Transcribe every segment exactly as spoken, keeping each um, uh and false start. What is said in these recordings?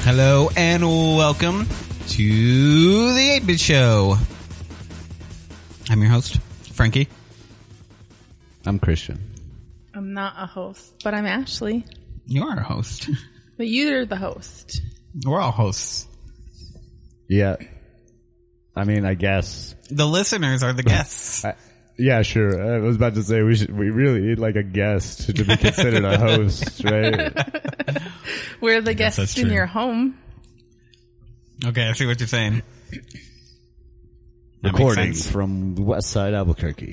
Hello and welcome to the eight-Bit Show. I'm your host, Frankie. I'm Christian. I'm not a host, but I'm Ashley. You are a host. But you're the host. We're all hosts. Yeah. I mean, I guess. The listeners are the guests. I, yeah, sure. I was about to say we should. We really need like a guest to be considered a host, right? We're the guests in your home. Okay, I see what you're saying. That Recording makes sense. from West Side Albuquerque.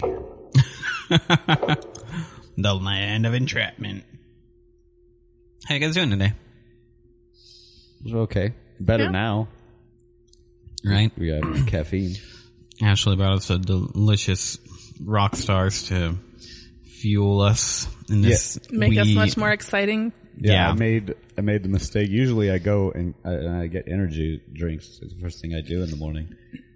The land of entrapment. How you guys doing today? Okay, better Yeah. now. Right? We got caffeine. Ashley brought us a delicious rock stars to fuel us in this. Make us wee- much more exciting. Yeah, Yeah. I made I made the mistake. Usually, I go and I, and I get energy drinks. It's the first thing I do in the morning.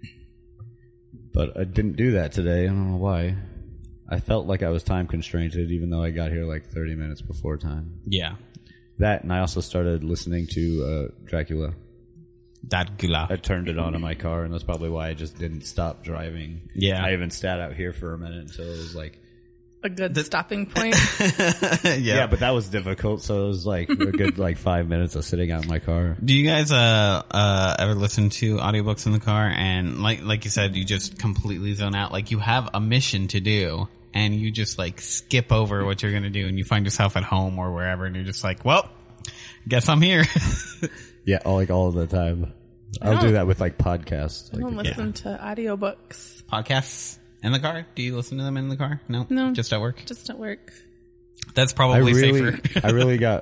But I didn't do that today. I don't know why. I felt like I was time constrained, even though I got here like thirty minutes before time. Yeah. That, and I also started listening to uh, Dracula. That gula. I turned it on in my car, and that's probably why I just didn't stop driving. Yeah. I even sat out here for a minute until it was like... A good stopping point. yeah. Yeah, but that was difficult, so it was like a good like five minutes of sitting out in my car. Do you guys uh uh ever listen to audiobooks in the car and like like you said, you just completely zone out? Like you have a mission to do and you just like skip over what you're gonna do and you find yourself at home or wherever and you're just like, well, guess I'm here. Yeah, all, like all the time. I'll don't- do that with like podcasts. I Like, don't listen to audiobooks. Podcasts in the car? Do you listen to them in the car? No? No. Just at work? Just at work. That's I probably really, safer. I really got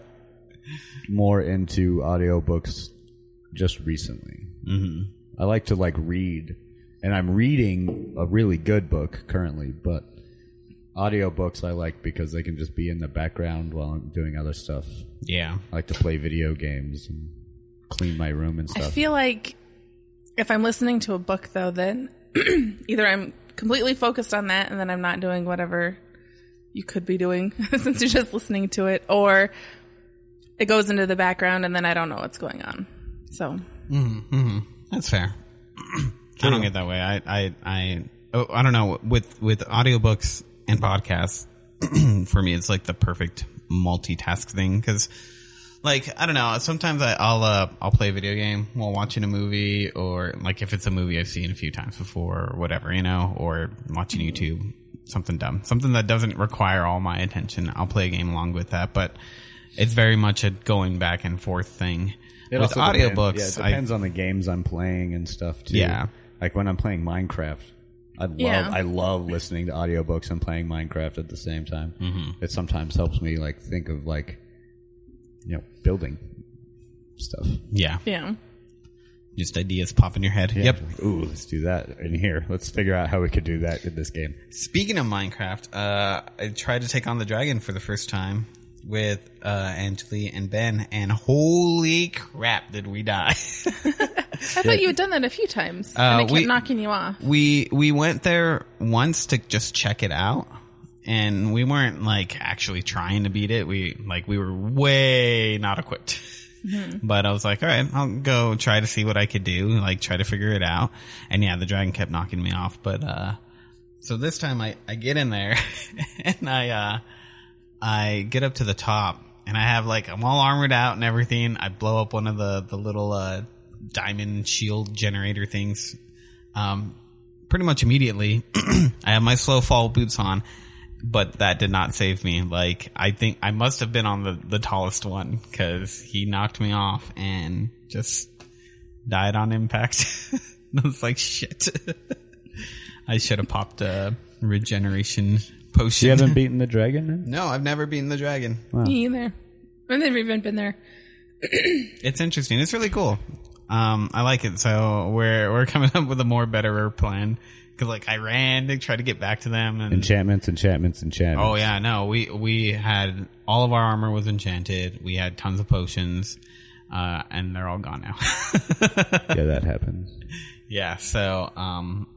more into audiobooks just recently. Mm-hmm. I like to like read, and I'm reading a really good book currently, but audiobooks I like because they can just be in the background while I'm doing other stuff. Yeah. I like to play video games and clean my room and I stuff. feel like if I'm listening to a book, though, then either I'm completely focused on that and then I'm not doing whatever you could be doing since you're just listening to it, or it goes into the background and then I don't know what's going on. So Mm-hmm. That's fair. I don't get that way. I, I, I, oh, I don't know. With, with audiobooks and podcasts, for me, it's like the perfect multitask thing. Cause like, I don't know. Sometimes I, I'll, uh, I'll play a video game while watching a movie, or like if it's a movie I've seen a few times before or whatever, you know, or watching YouTube, something dumb, something that doesn't require all my attention. I'll play a game along with that, but it's very much a going back and forth thing. It With also audiobooks, depends, yeah, it I- depends on the games I'm playing and stuff too. Yeah. Like when I'm playing Minecraft, I love Yeah. I love listening to audiobooks and playing Minecraft at the same time. Mm-hmm. It sometimes helps me like think of like you know building stuff. Yeah. yeah. Just ideas pop in your head. Yeah. Yep. Ooh, let's do that in here. Let's figure out how we could do that in this game. Speaking of Minecraft, uh, I tried to take on the dragon for the first time with uh, Angeli and Ben, and holy crap, did we die! I thought you had done that a few times Uh, and it kept we- knocking you off. we we went there once to just check it out, and we weren't like actually trying to beat it. We like we were way not equipped. But I was like, all right, I'll go try to see what I could do, like try to figure it out. And yeah, the dragon kept knocking me off. But uh so this time I, I get in there and I uh I get up to the top and I have like I'm all armored out and everything. I blow up one of the, the little uh diamond shield generator things. Um pretty much immediately. I have my slow fall boots on. But that did not save me. Like, I think I must have been on the, the tallest one because he knocked me off and just died on impact. I was like, shit. I should have popped a regeneration potion. You haven't beaten the dragon then? No, I've never beaten the dragon. Me either. I've never even been there. It's interesting. It's really cool. Um, I like it. So we're we're coming up with a more better plan. Cause like I ran to try to get back to them and Enchantments, enchantments, enchantments. oh yeah, no, we, we had all of our armor was enchanted. We had tons of potions, uh, and they're all gone now. Yeah, that happens. Yeah. So, um,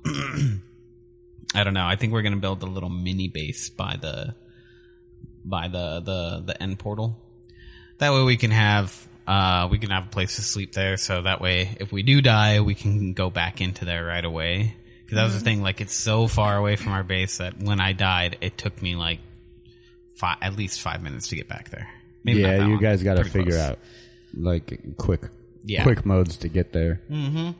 I don't know. I think we're going to build a little mini base by the, by the, the, the end portal. That way we can have, uh, we can have a place to sleep there. So that way, if we do die, we can go back into there right away. Because that was the thing. Like, it's so far away from our base that when I died, it took me like five, at least five minutes to get back there. Maybe not yeah, that you long. guys got to Pretty figure close. out like quick, Yeah. quick modes to get there. Mm-hmm.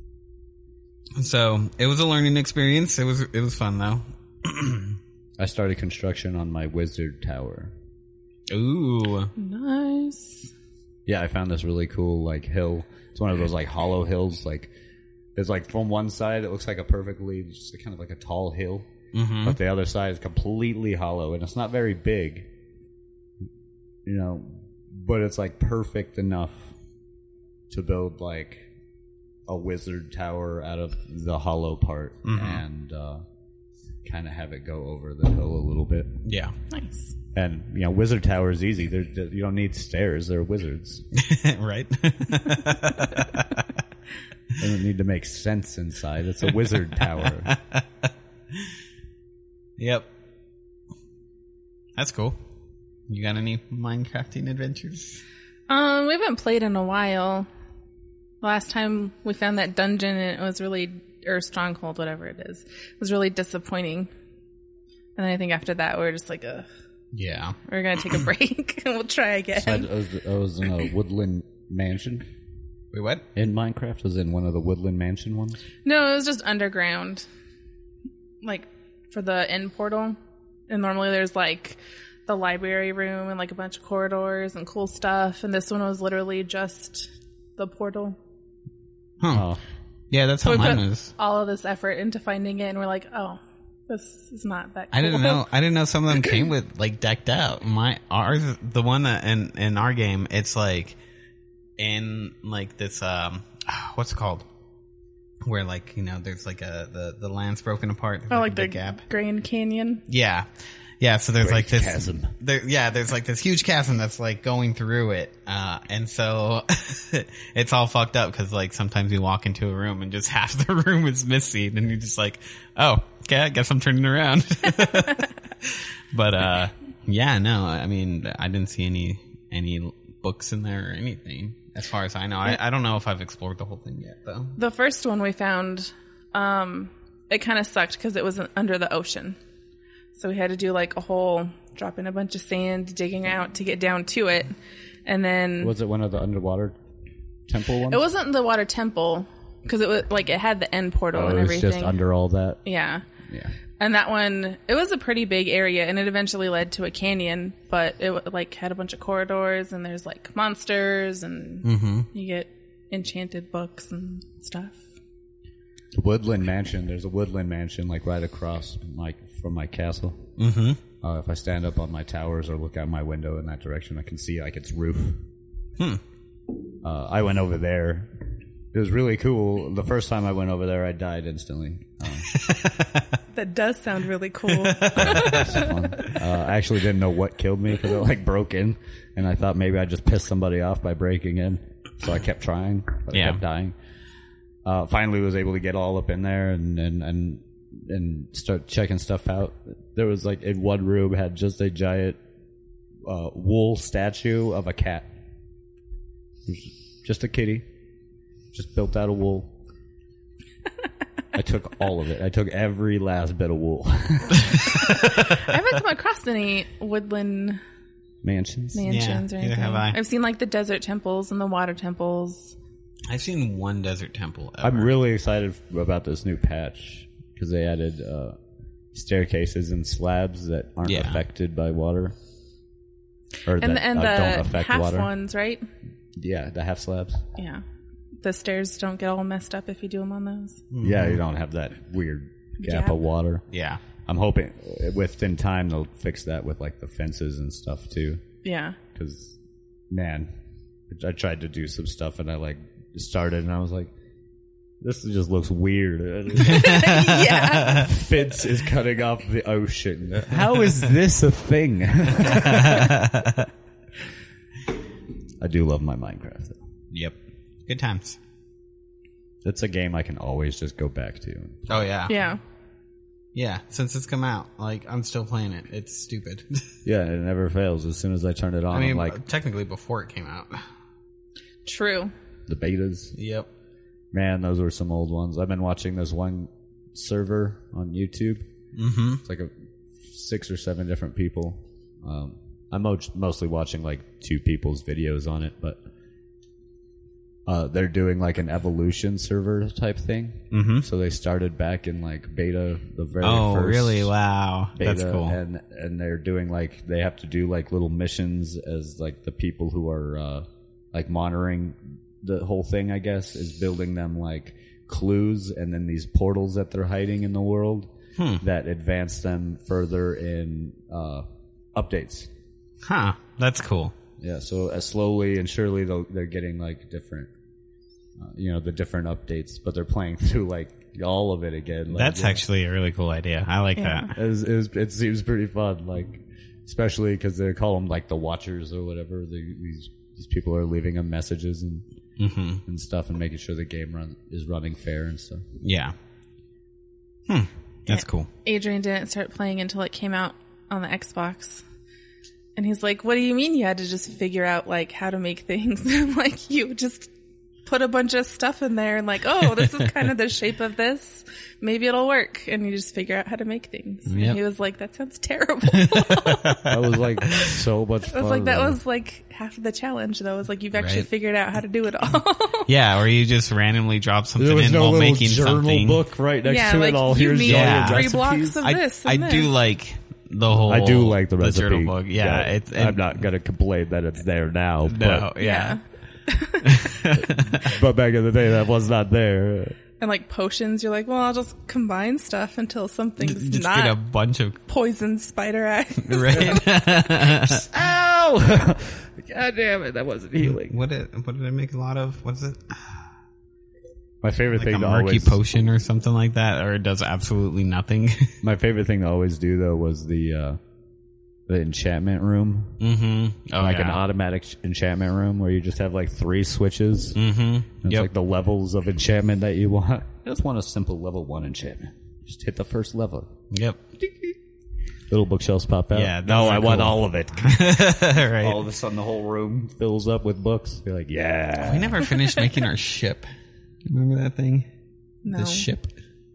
So it was a learning experience. It was it was fun though. I started construction on my wizard tower. Ooh. Nice. Yeah, I found this really cool like hill. It's one of those like hollow hills. Like there's like from one side it looks like a perfectly just kind of like a tall hill, Mm-hmm. but the other side is completely hollow and it's not very big. You know, but it's like perfect enough to build like a wizard tower out of the hollow part Mm-hmm. and uh, kind of have it go over the hill a little bit. Yeah. Nice. And you know, wizard tower is easy. They're, they're, you don't need stairs. They're wizards. Right. They don't need to make sense inside. It's a wizard tower. Yep. That's cool. You got any Minecrafting adventures? Um, we haven't played in a while. Last time we found that dungeon and it was really, or stronghold, whatever it is, it was really disappointing. And then I think after that we were just like, ugh, Yeah. we're gonna take a break and we'll try again. So I, I, was, I was in a woodland mansion Wait, what? in Minecraft. I was in one of the woodland mansion ones. No, it was just underground, like for the end portal. And normally there's like the library room and like a bunch of corridors and cool stuff. And this one was literally just the portal. Huh. Oh, Yeah, that's So how we mine put was. all of this effort into finding it, and we're like, oh, this is not that cool. I didn't know. I didn't know some of them came with like decked out. My ours, the one that in in our game, it's like in like this um, what's it called? Where like you know, there's like a the the land's broken apart. There's Oh, like, like a the big gap. Grand Canyon. Yeah, yeah. So there's Great like this chasm. There, yeah, there's like this huge chasm that's like going through it, uh, and so it's all fucked up because like sometimes you walk into a room and just half the room is missing, and you're just like, oh, okay, I guess I'm turning around. But uh, yeah, no, I mean, I didn't see any any books in there or anything. As far as I know, I, I don't know if I've explored the whole thing yet, though. The first one we found, um, it kind of sucked because it was under the ocean. So we had to do like a whole drop in a bunch of sand, digging out to get down to it. And then was it one of the underwater temple ones? it wasn't the water temple because it was like it had the end portal Oh, and it was everything. just under all that. Yeah. Yeah. And that one, it was a pretty big area, and it eventually led to a canyon, but it like had a bunch of corridors, and there's like monsters, and Mm-hmm. you get enchanted books and stuff. Woodland mansion. There's a woodland mansion like right across my from my castle. Mm-hmm. Uh, if I stand up on my towers or look out my window in that direction, I can see like its roof. Hmm. Uh, I went over there. It was really cool. The first time I went over there, I died instantly. Uh, That does sound really cool. That's fun. Uh, I actually didn't know what killed me because it like broke in, and I thought maybe I just pissed somebody off by breaking in. So I kept trying, but Yeah. I kept dying. Uh, finally, was able to get all up in there and and and and start checking stuff out. There was like in one room had just a giant uh, wool statue of a cat. It was just a kitty, just built out of wool. I took all of it. I took every last bit of wool. I haven't come across any woodland Mansions. mansions Yeah, or neither anything. have I. I've seen like the desert temples and the water temples. I've seen one desert temple ever. I'm really excited about this new patch because they added uh, staircases and slabs that aren't Yeah. affected by water, or And that the, and uh, the don't affect half water. ones, right? Yeah, the half slabs. Yeah. The stairs don't get all messed up if you do them on those. Yeah, you don't have that weird gap Gap. of water. Yeah. I'm hoping uh, within time they'll fix that with like the fences and stuff too. Yeah. Because man, I tried to do some stuff and I like started and I was like, this just looks weird. Yeah. Fitz is cutting off the ocean. How is this a thing? I do love my Minecraft though. Yep. Good times. It's a game I can always just go back to. Oh yeah. Yeah. Yeah. Since it's come out, like I'm still playing it. It's stupid. Yeah, it never fails. As soon as I turn it on, I mean, I'm like, technically before it came out. True. The betas. Yep. Man, those were some old ones. I've been watching this one server on YouTube. Mm-hmm. It's like a six or seven different people. Um, I'm mo- mostly watching like two people's videos on it, but uh, they're doing like an evolution server type thing. Mm-hmm. So they started back in like beta, the very Oh, first really? Wow. beta, That's cool. and and they're doing like they have to do like little missions as like the people who are uh, like monitoring the whole thing, I guess, is building them like clues and then these portals that they're hiding in the world Hmm. that advance them further in uh, updates. Huh. That's cool. Yeah, so as slowly and surely they'll, they're getting like different, uh, you know, the different updates, but they're playing through like all of it again. Like, That's yeah. actually a really cool idea. I like Yeah. that. It, was, it, was, it seems pretty fun, like especially because they call them like the Watchers or whatever. They, these these people are leaving them messages and Mm-hmm. and stuff and making sure the game run is running fair and stuff. Yeah. Hmm. That's cool. Adrian didn't start playing until it came out on the Xbox. And he's like, what do you mean you had to just figure out like how to make things? I'm like, you just put a bunch of stuff in there and like, oh, this is kind of the shape of this. Maybe it'll work. And you just figure out how to make things. Yep. And he was like, that sounds terrible. That was like so much I fun. was like, that though. was like half of the challenge though. It was like, you've actually Right. figured out how to do it all. Yeah, or you just randomly drop something There was in no while little making journal something. book right next Yeah, to like, it all. you Here's need all Yeah. your three blocks recipes. of I, this and I this. do like the whole. I do like the recipe. journal book. Yeah, it's I'm and- not gonna complain that it's there now. No, but, yeah. but back in the day, that was not there. And like potions, you're like, well, I'll just combine stuff until something's Just not get a bunch of poison spider eye. right. Ow! God damn it, that wasn't healing. what did what did I make a lot of? What is it? My favorite Like thing a to murky always potion or something like that, or it does absolutely nothing. my favorite thing to always do though was the uh, the enchantment room, mm-hmm. Oh, like yeah. an automatic sh- enchantment room where you just have like three switches. Mm-hmm. It's Yep. like the levels of enchantment that you want. I just want a simple level one enchantment. Just hit the first level. Yep. Little bookshelves pop out. Yeah, those no, are I want cool. all of it. Right. All of a sudden, the whole room fills up with books. You're like, yeah. We never finished making our ship. Remember that thing? No. The ship.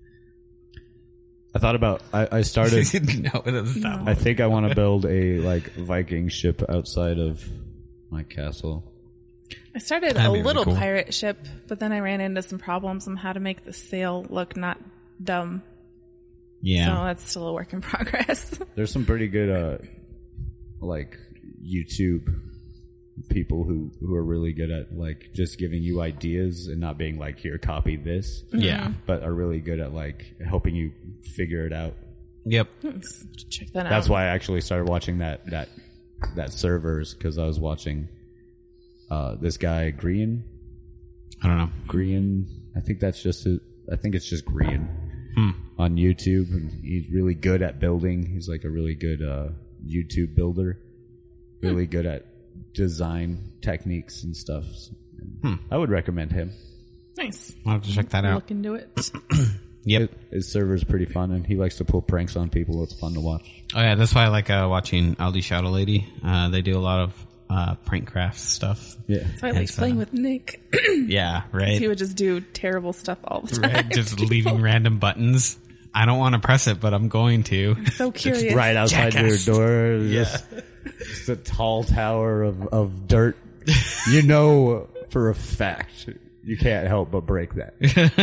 I thought about. I, I started. No, it doesn't stop. I think I want to build a like Viking ship outside of my castle. I started That'd a be really little cool. pirate ship, but then I ran into some problems on how to make the sail look not dumb. Yeah. So that's still a work in progress. There's some pretty good, uh, like YouTube people who who are really good at like just giving you ideas and not being like, here, copy this, Yeah. but are really good at like helping you figure it out. Yep. Check that out. That's why I actually started watching that that that servers because I was watching uh, this guy Green I don't know. Green. I think that's just a, I think it's just Green Hmm. on YouTube, and he's really good at building. He's like a really good uh, YouTube builder, really good at design techniques and stuff. So, Hmm. I would recommend him. nice. I'll have to check that out. Look into it. Yep. His, his server's pretty fun, and he likes to pull pranks on people. It's fun to watch. Oh yeah, that's why I like uh, watching Aldi Shadow Lady. Uh, they do a lot of uh, prank craft stuff. Yeah, So I like It's, uh, playing with Nick. Yeah, right. He would just do terrible stuff all the time. Right, just leaving random buttons. I don't want to press it, but I'm going to. So curious. right outside Jackass. your door. Just, just a tall tower of, of dirt. You know for a fact you can't help but break that.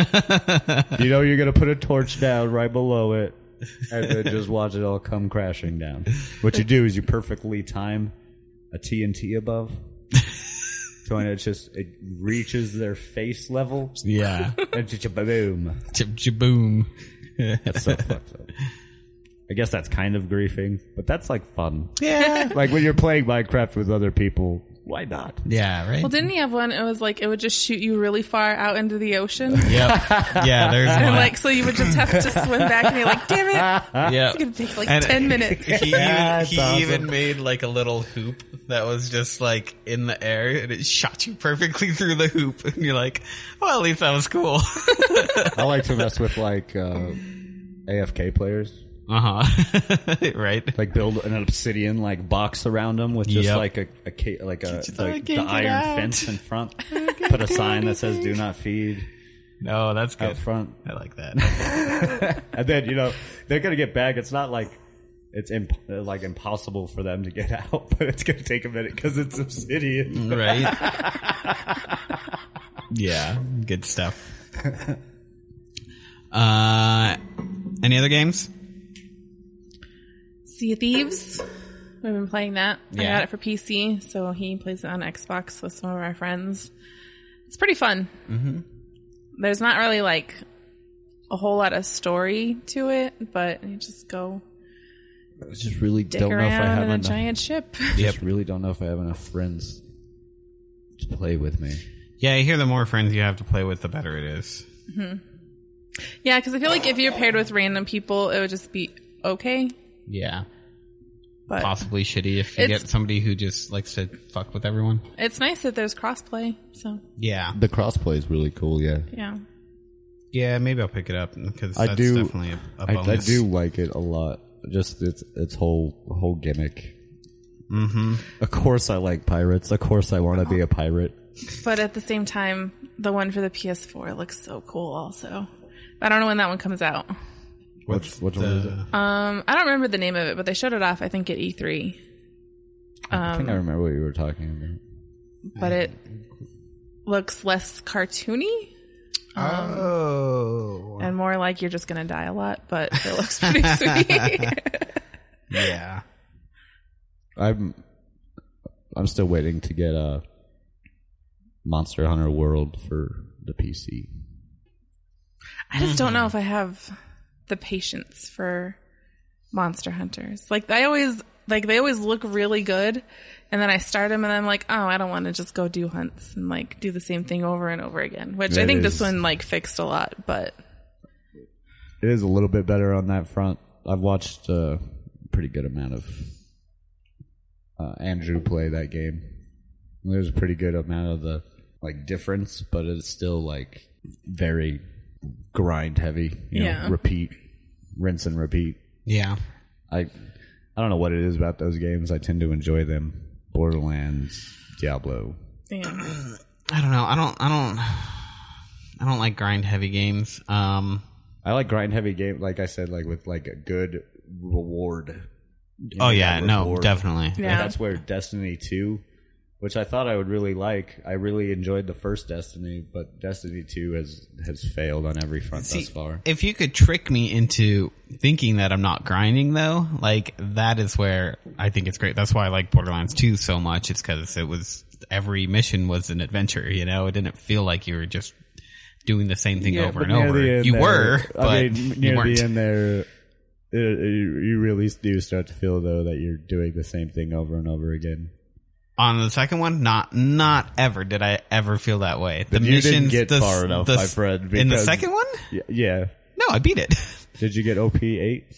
You know you're going to put a torch down right below it and then just watch it all come crashing down. What you do is you perfectly time a T N T above. So when it just it reaches their face level Yeah. and just boom. Chip boom. That's so fucked up. I guess that's kind of griefing, but that's like fun. Yeah. Like when you're playing Minecraft with other people, why not? Yeah, right? Well, didn't he have one? It was like it would just shoot you really far out into the ocean, Yep. Yeah, there's and one. like so you would just have to swim back, and you're like, "Damn it, Yep. it's gonna take like And- ten minutes." He, Yeah, even, it's he awesome. even made like a little hoop that was just like in the air and it shot you perfectly through the hoop. And you're like, well, at least that was cool. I like to mess with like uh, A F K players. Uh huh. Right. Like build an obsidian like box around them with just Yep. like a, a ca- like a Just like the can't get iron out. fence in front. Put a sign that says "Do not feed" No, that's good. out front. I like that. And then you know they're gonna get back. It's not like it's imp- like impossible for them to get out, but it's gonna take a minute because it's obsidian. Right. Yeah. Good stuff. Uh, any other games? Sea of Thieves. We've been playing that. I Yeah. got it for P C, so he plays it on Xbox with some of our friends. It's pretty fun. Mm-hmm. There's not really like a whole lot of story to it, but you just go I just really dick don't know if I around have in a enough. giant ship. I just really don't know if I have enough friends to play with me. Yeah, I hear the more friends you have to play with, the better it is. Yeah, because I feel like if you're paired with random people, it would just be okay. Yeah. But Possibly shitty if you It's- get somebody who just likes to fuck with everyone. it's nice that there's crossplay. So Yeah. The crossplay is really cool. Yeah, yeah, Yeah, maybe I'll pick it up because I that's do- definitely a, a I, bonus. I do like it a lot. Just its its whole whole gimmick. Mm-hmm. Of course, I like pirates. Of course, I want to be a pirate. but at the same time, the one for the P S four looks so cool. Also, I don't know when that one comes out. Which which one is it? Um, I don't remember the name of it, but they showed it off. I think at E three. I think I remember what you were talking about. But it looks less cartoony Oh. and more like you're just gonna die a lot. But it looks pretty sweet. Yeah. I'm I'm still waiting to get a Monster Hunter World for the P C. I just don't know if I have the patience for Monster Hunters. Like I always, like they always look really good, and then I start them, and I'm like, oh, I don't want to just go do hunts and like do the same thing over and over again. Which I That think is- this one like fixed a lot, but It is a little bit better on that front. I've watched a pretty good amount of uh, Andrew play that game. There's a pretty good amount of the like difference, but it's still like very grind heavy. You Yeah. know, repeat, rinse and repeat. Yeah. I I don't know what it is about those games. I tend to enjoy them. Borderlands, Diablo. yeah. I don't know. I don't. I don't. I don't like grind heavy games. Um. I like grind heavy game, like I said, like with like a good reward. You Oh know, yeah. that No. reward. Definitely. Yeah. And that's where Destiny two, which I thought I would really like. I really enjoyed the first Destiny, but Destiny two has has failed on every front See, thus far. if you could trick me into thinking that I'm not grinding, though, like that is where I think it's great. That's why I like Borderlands two so much. It's because it was every mission was an adventure. You know, it didn't feel like you were just doing the same thing over but and near over. the end You there- were, but I mean, you near weren't. the end there, it, it, you really do start to feel though that you're doing the same thing over and over again. On the second one, not not ever did I ever feel that way. The But you didn't missions, get the, far enough, the- my friend, in the because- second one, Yeah, yeah. no, I beat it. Did you get O P eight?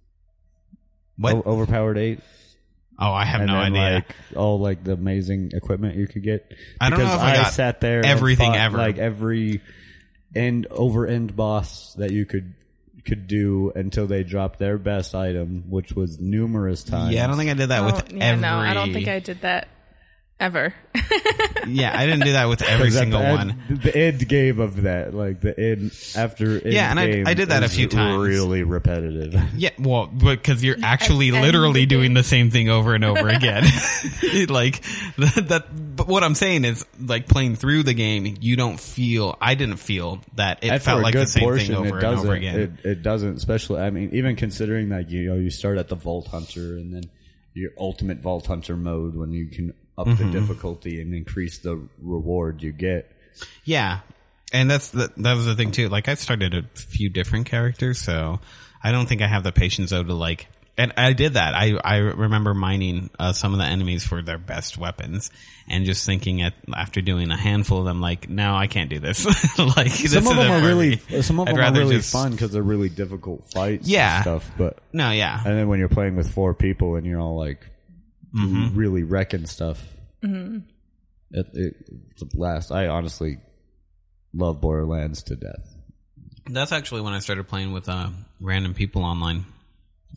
What? O- overpowered eight? Oh, I have and no then, idea. like all like the amazing equipment you could get. I don't know Because if I got sat there and everything fought, ever. like every end over end boss that you could could do until they dropped their best item, which was numerous times. Yeah, I don't think I did that Oh, with yeah, every. no, I don't think I did that ever. Yeah, I didn't do that with every 'Cause at single the one. end, the end game of that, like the end after end Yeah, and I- game I did that a is few times. Really repetitive. Yeah, well, because you're actually and literally the doing the same thing over and over again. Like that, that. But what I'm saying is, like playing through the game, you don't feel. I didn't feel that it And felt for a like good the same portion, thing over it and doesn't, over again. It, it doesn't, especially. I mean, even considering that you know you start at the Vault Hunter and then your ultimate Vault Hunter mode when you can up Mm-hmm. the difficulty and increase the reward you get. Yeah, and that's the, that was the thing too. Like I started a few different characters, so I don't think I have the patience though to like. And I did that. I I remember mining uh, some of the enemies for their best weapons, and just thinking at after doing a handful of them, like, no, I can't do this. Like this Some of isn't them are for really, me. some of I'd them are rather really just- fun because they're really difficult fights. Yeah. and stuff. But No, yeah, and then when you're playing with four people and you're all like Mm-hmm. really wrecking stuff, mm-hmm. it, it, it's a blast. I honestly love Borderlands to death. that's actually when I started playing with uh, random people online.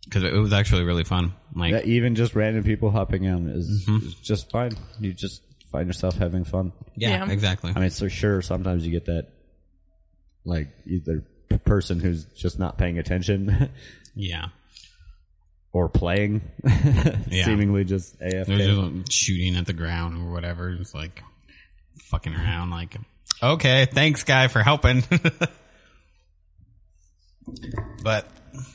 because it was actually really fun. Like, Yeah, even just random people hopping in is, is just fine. You just find yourself having fun. yeah, Yeah. exactly. I mean, so sure, sometimes you get that, like, either p- person who's just not paying attention yeah. or playing, Yeah. seemingly just A F K. They're just shooting at the ground or whatever, just like fucking around. Like, okay, thanks, guy, for helping. But,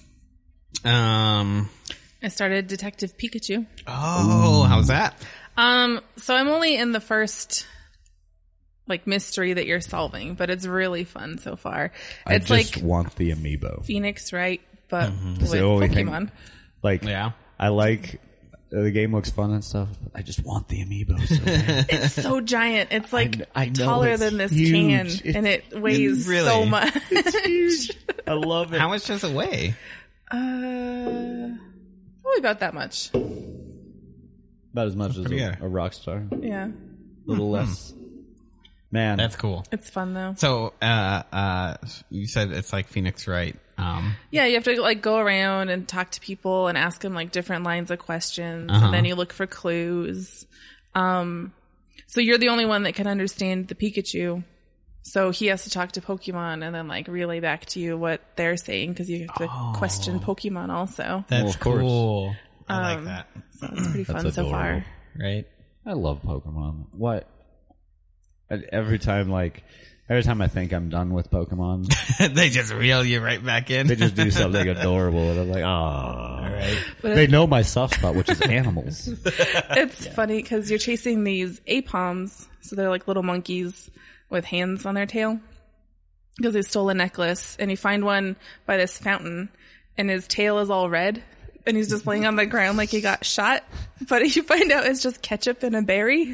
um, I started Detective Pikachu. oh, how's that? Um, so I'm only in the first like mystery that you're solving, but it's really fun so far. I It's just like want the amiibo. Phoenix Wright, but It's with the only thing- Pokemon. Like, Yeah. I like uh, the game looks fun and stuff. But I just want the amiibo. So bad. It's so giant. It's like I know, taller it's than this huge. can, It's- and it weighs really- so much. I love it. How much does it weigh? Uh, probably about that much. About as much as pretty a, good. a rock star. A Yeah, little less. Man, That's cool. it's fun though. So, uh, uh, you said it's like Phoenix Wright. Um, Yeah, you have to like go around and talk to people and ask them like different lines of questions, Uh-huh. and then you look for clues. Um, so you're the only one that can understand the Pikachu. So he has to talk to Pokemon and then like relay back to you what they're saying because you have to Oh. question Pokemon also. that's Well, of course. cool. I Um, like that. So it's pretty That's fun so adorable. far. Right? I love Pokemon. What? And every time, like, every time I think I'm done with Pokemon, They just reel you right back in. they just do something adorable, and I'm like, ah. right? But They it- know my soft spot, which is animals. it's funny because you're chasing these Apoms, so they're like little monkeys with hands on their tail because they stole a necklace, and you find one by this fountain, and his tail is all red, and he's just laying on the ground like he got shot, but you find out it's just ketchup and a berry.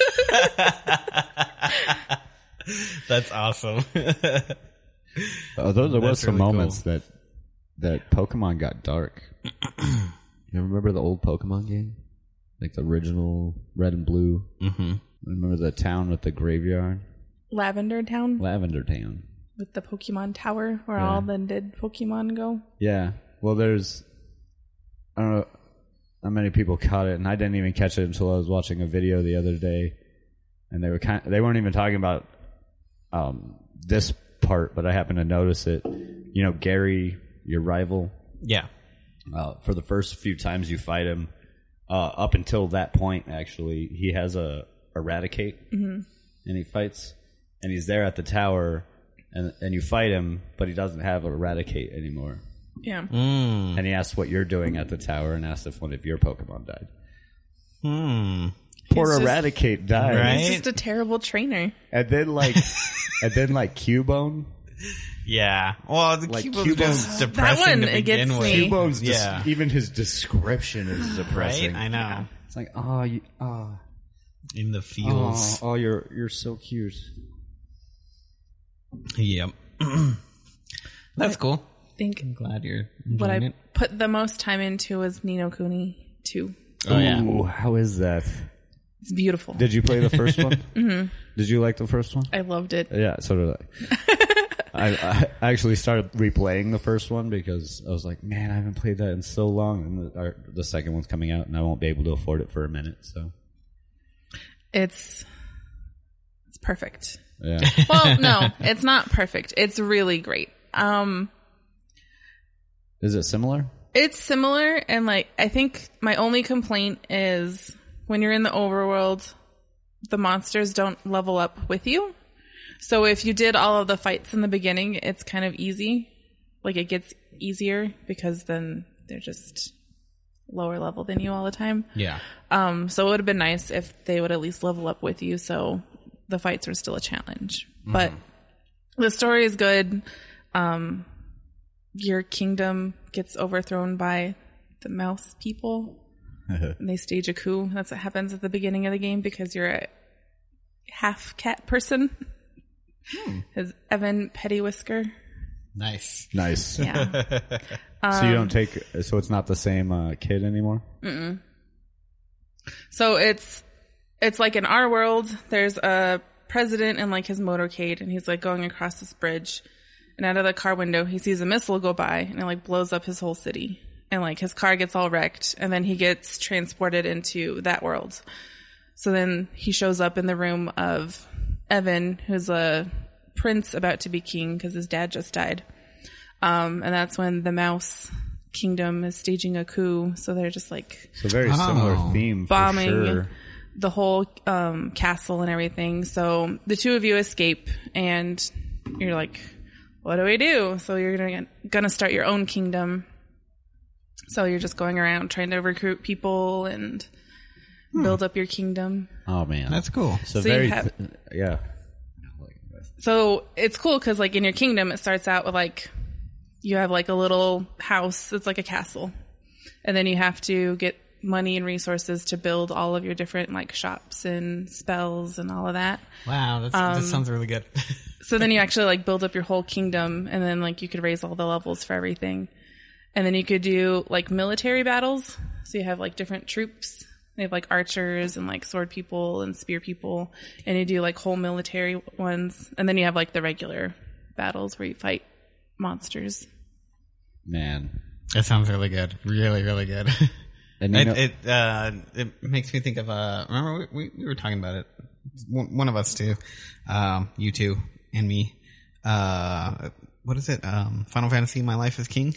That's awesome. Although there was That's some really moments that that Pokemon got dark. You remember the old Pokemon game, like the original Red and Blue? Mm-hmm. Remember the town with the graveyard, Lavender Town Lavender Town? with the Pokemon Tower where Yeah. all the dead Pokemon go. Yeah. Well, there's I don't know how many people caught it, and I didn't even catch it until I was watching a video the other day, and they were kind they weren't even talking about um, this part, but I happened to notice it. You know, Gary, your rival, Yeah. uh, for the first few times you fight him, uh, up until that point, actually, he has a Eradicate, mm-hmm. and he fights, and he's there at the tower, and and you fight him, but he doesn't have Eradicate anymore. Yeah. Mm. And he asks what you're doing at the tower, and asks if one of your Pokemon died. Hmm. Poor just- Eradicate died, Right? He's just a terrible trainer. and then like, and then like Cubone, Yeah. Well, the Like, Cubo's Cubo's- just depressing one, to it begin gets with. me. Cubone's just, Yeah. even his description is Right? depressing. I know. It's like, oh, you, oh, In the oh, fields. oh, you're you're so cute. Yep. That's cool. I think I'm glad you're what enjoying I it. put the most time into was Nino Kuni too. Oh, yeah. Ooh, how is that? It's beautiful. Did you play the first one? mm-hmm. Did you like the first one? I loved it. Yeah, so did I. I, I actually started replaying the first one because I was like, man, I haven't played that in so long, and the, our, the second one's coming out, and I won't be able to afford it for a minute. So It's it's perfect. yeah, Well, no, it's not perfect. It's really great. Um, is it similar? it's similar, and like I think my only complaint is when you're in the overworld, the monsters don't level up with you. So if you did all of the fights in the beginning, it's kind of easy. Like it gets easier because then they're just lower level than you all the time. Yeah. Um, so it would have been nice if they would at least level up with you, so the fights are still a challenge. Mm-hmm. But the story is good. Um, your kingdom gets overthrown by the mouse people, and they stage a coup. That's what happens at the beginning of the game because you're a half cat person. Hmm. Is Evan Pettywhisker? Nice. Nice. Yeah. So you don't take, so it's not the same uh, kid anymore. Mm-mm. So it's it's like in our world, there's a president in like his motorcade, and he's like going across this bridge, and out of the car window, he sees a missile go by, and it like blows up his whole city. and like his car gets all wrecked, and then he gets transported into that world. So then he shows up in the room of Evan, who's a prince about to be king because his dad just died. Um, and that's when the Mouse Kingdom is staging a coup. So they're just like So very Oh. similar theme, bombing for sure. the whole um, castle and everything. So the two of you escape, and you're like, what do we do? So you're gonna gonna start your own kingdom. So you're just going around trying to recruit people and build up your kingdom. Oh man, That's cool. so, So you very have- th- yeah. So it's cool because like in your kingdom, it starts out with like, you have like a little house that's like a castle. And then you have to get money and resources to build all of your different like shops and spells and all of that. Wow, that's, Um, that sounds really good. So then you actually like build up your whole kingdom, and then like you could raise all the levels for everything. And then you could do like military battles. So you have like different troops. They have like archers and like sword people and spear people. And you do like whole military ones. And then you have like the regular battles where you fight monsters. Man, That sounds really good. Really, really good. and you It know, it, uh, it makes me think of uh. Remember we, we we were talking about it. One one of us too, um, you two and me. Uh, what is it? Um, Final Fantasy: My Life is King.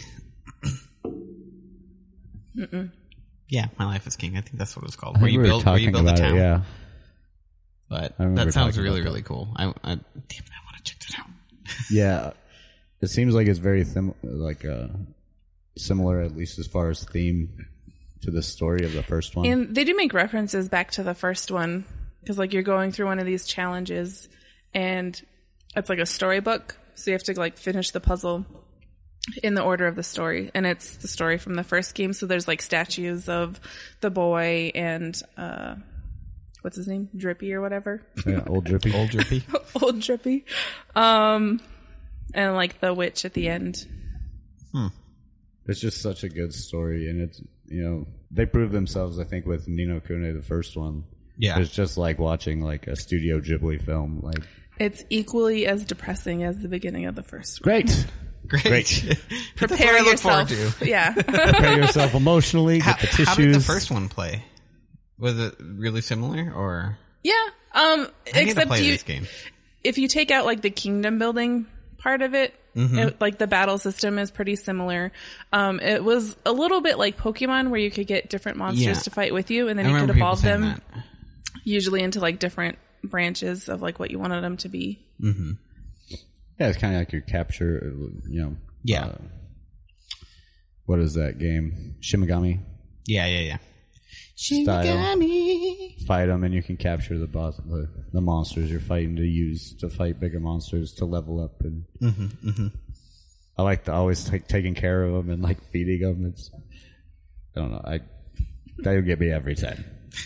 Mm-mm. Yeah, My Life is King. I think that's what it was called. I Where think you we were build where you talking build a about town. it, yeah. But I remember that sounds talking really about that. really cool. I, I damn it, I want to check that out. Yeah, it seems like it's very thim- like uh, similar, at least as far as theme, to the story of the first one. And they do make references back to the first one because like you're going through one of these challenges and it's like a storybook. So you have to like finish the puzzle in the order of the story, and it's the story from the first game. So there's like statues of the boy and uh what's his name, Drippy or whatever. Yeah, old drippy, Old Drippy. Old Drippy. Um and like the witch at the end. It's just such a good story, and it's, you know, they proved themselves, I think, with Ni no Kuni, the first one. Yeah. It's just like watching like a Studio Ghibli film. Like, It's equally as depressing as the beginning of the first one. great. Great. Great. That's Prepare what I look yourself. forward to. Yeah. Prepare yourself emotionally. How, Get the tissues. how did the first one play? Was it really similar, or Yeah. Um I need to except play you this game? if you take out like the kingdom building part of it, Mm-hmm. it, like the battle system is pretty similar. Um, it was a little bit like Pokemon where you could get different monsters Yeah. to fight with you, and then I you could remember people evolve saying them that. usually into like different branches of like what you wanted them to be. Yeah, it's kind of like your capture, you know. Yeah. uh, what is that game? Shimigami. Yeah, yeah, yeah. Style. Fight them, and you can capture the boss, the, the monsters you're fighting to use to fight bigger monsters to level up. And Mm-hmm, mm-hmm. I like to always take taking care of them and like feeding them. It's, I don't know. I that'll get me every time.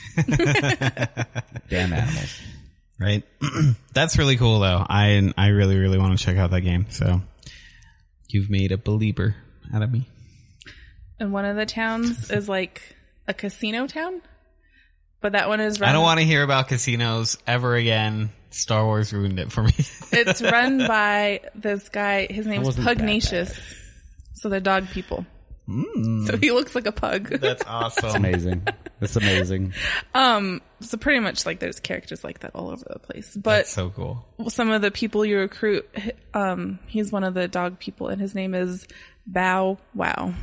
Damn animals. Right. That's really cool, though. I I really, really want to check out that game. So you've made a believer out of me. And one of the towns is like a casino town, but that one is run. I don't want to hear about casinos ever again. Star Wars ruined it for me. It's run by this guy. His name's wasn't that Pugnacious. So they're dog people. So he looks like a pug. That's awesome. Amazing. That's amazing. Um, so pretty much like there's characters like that all over the place. But That's so cool. some of the people you recruit, um, he's one of the dog people, and his name is Bow Wow.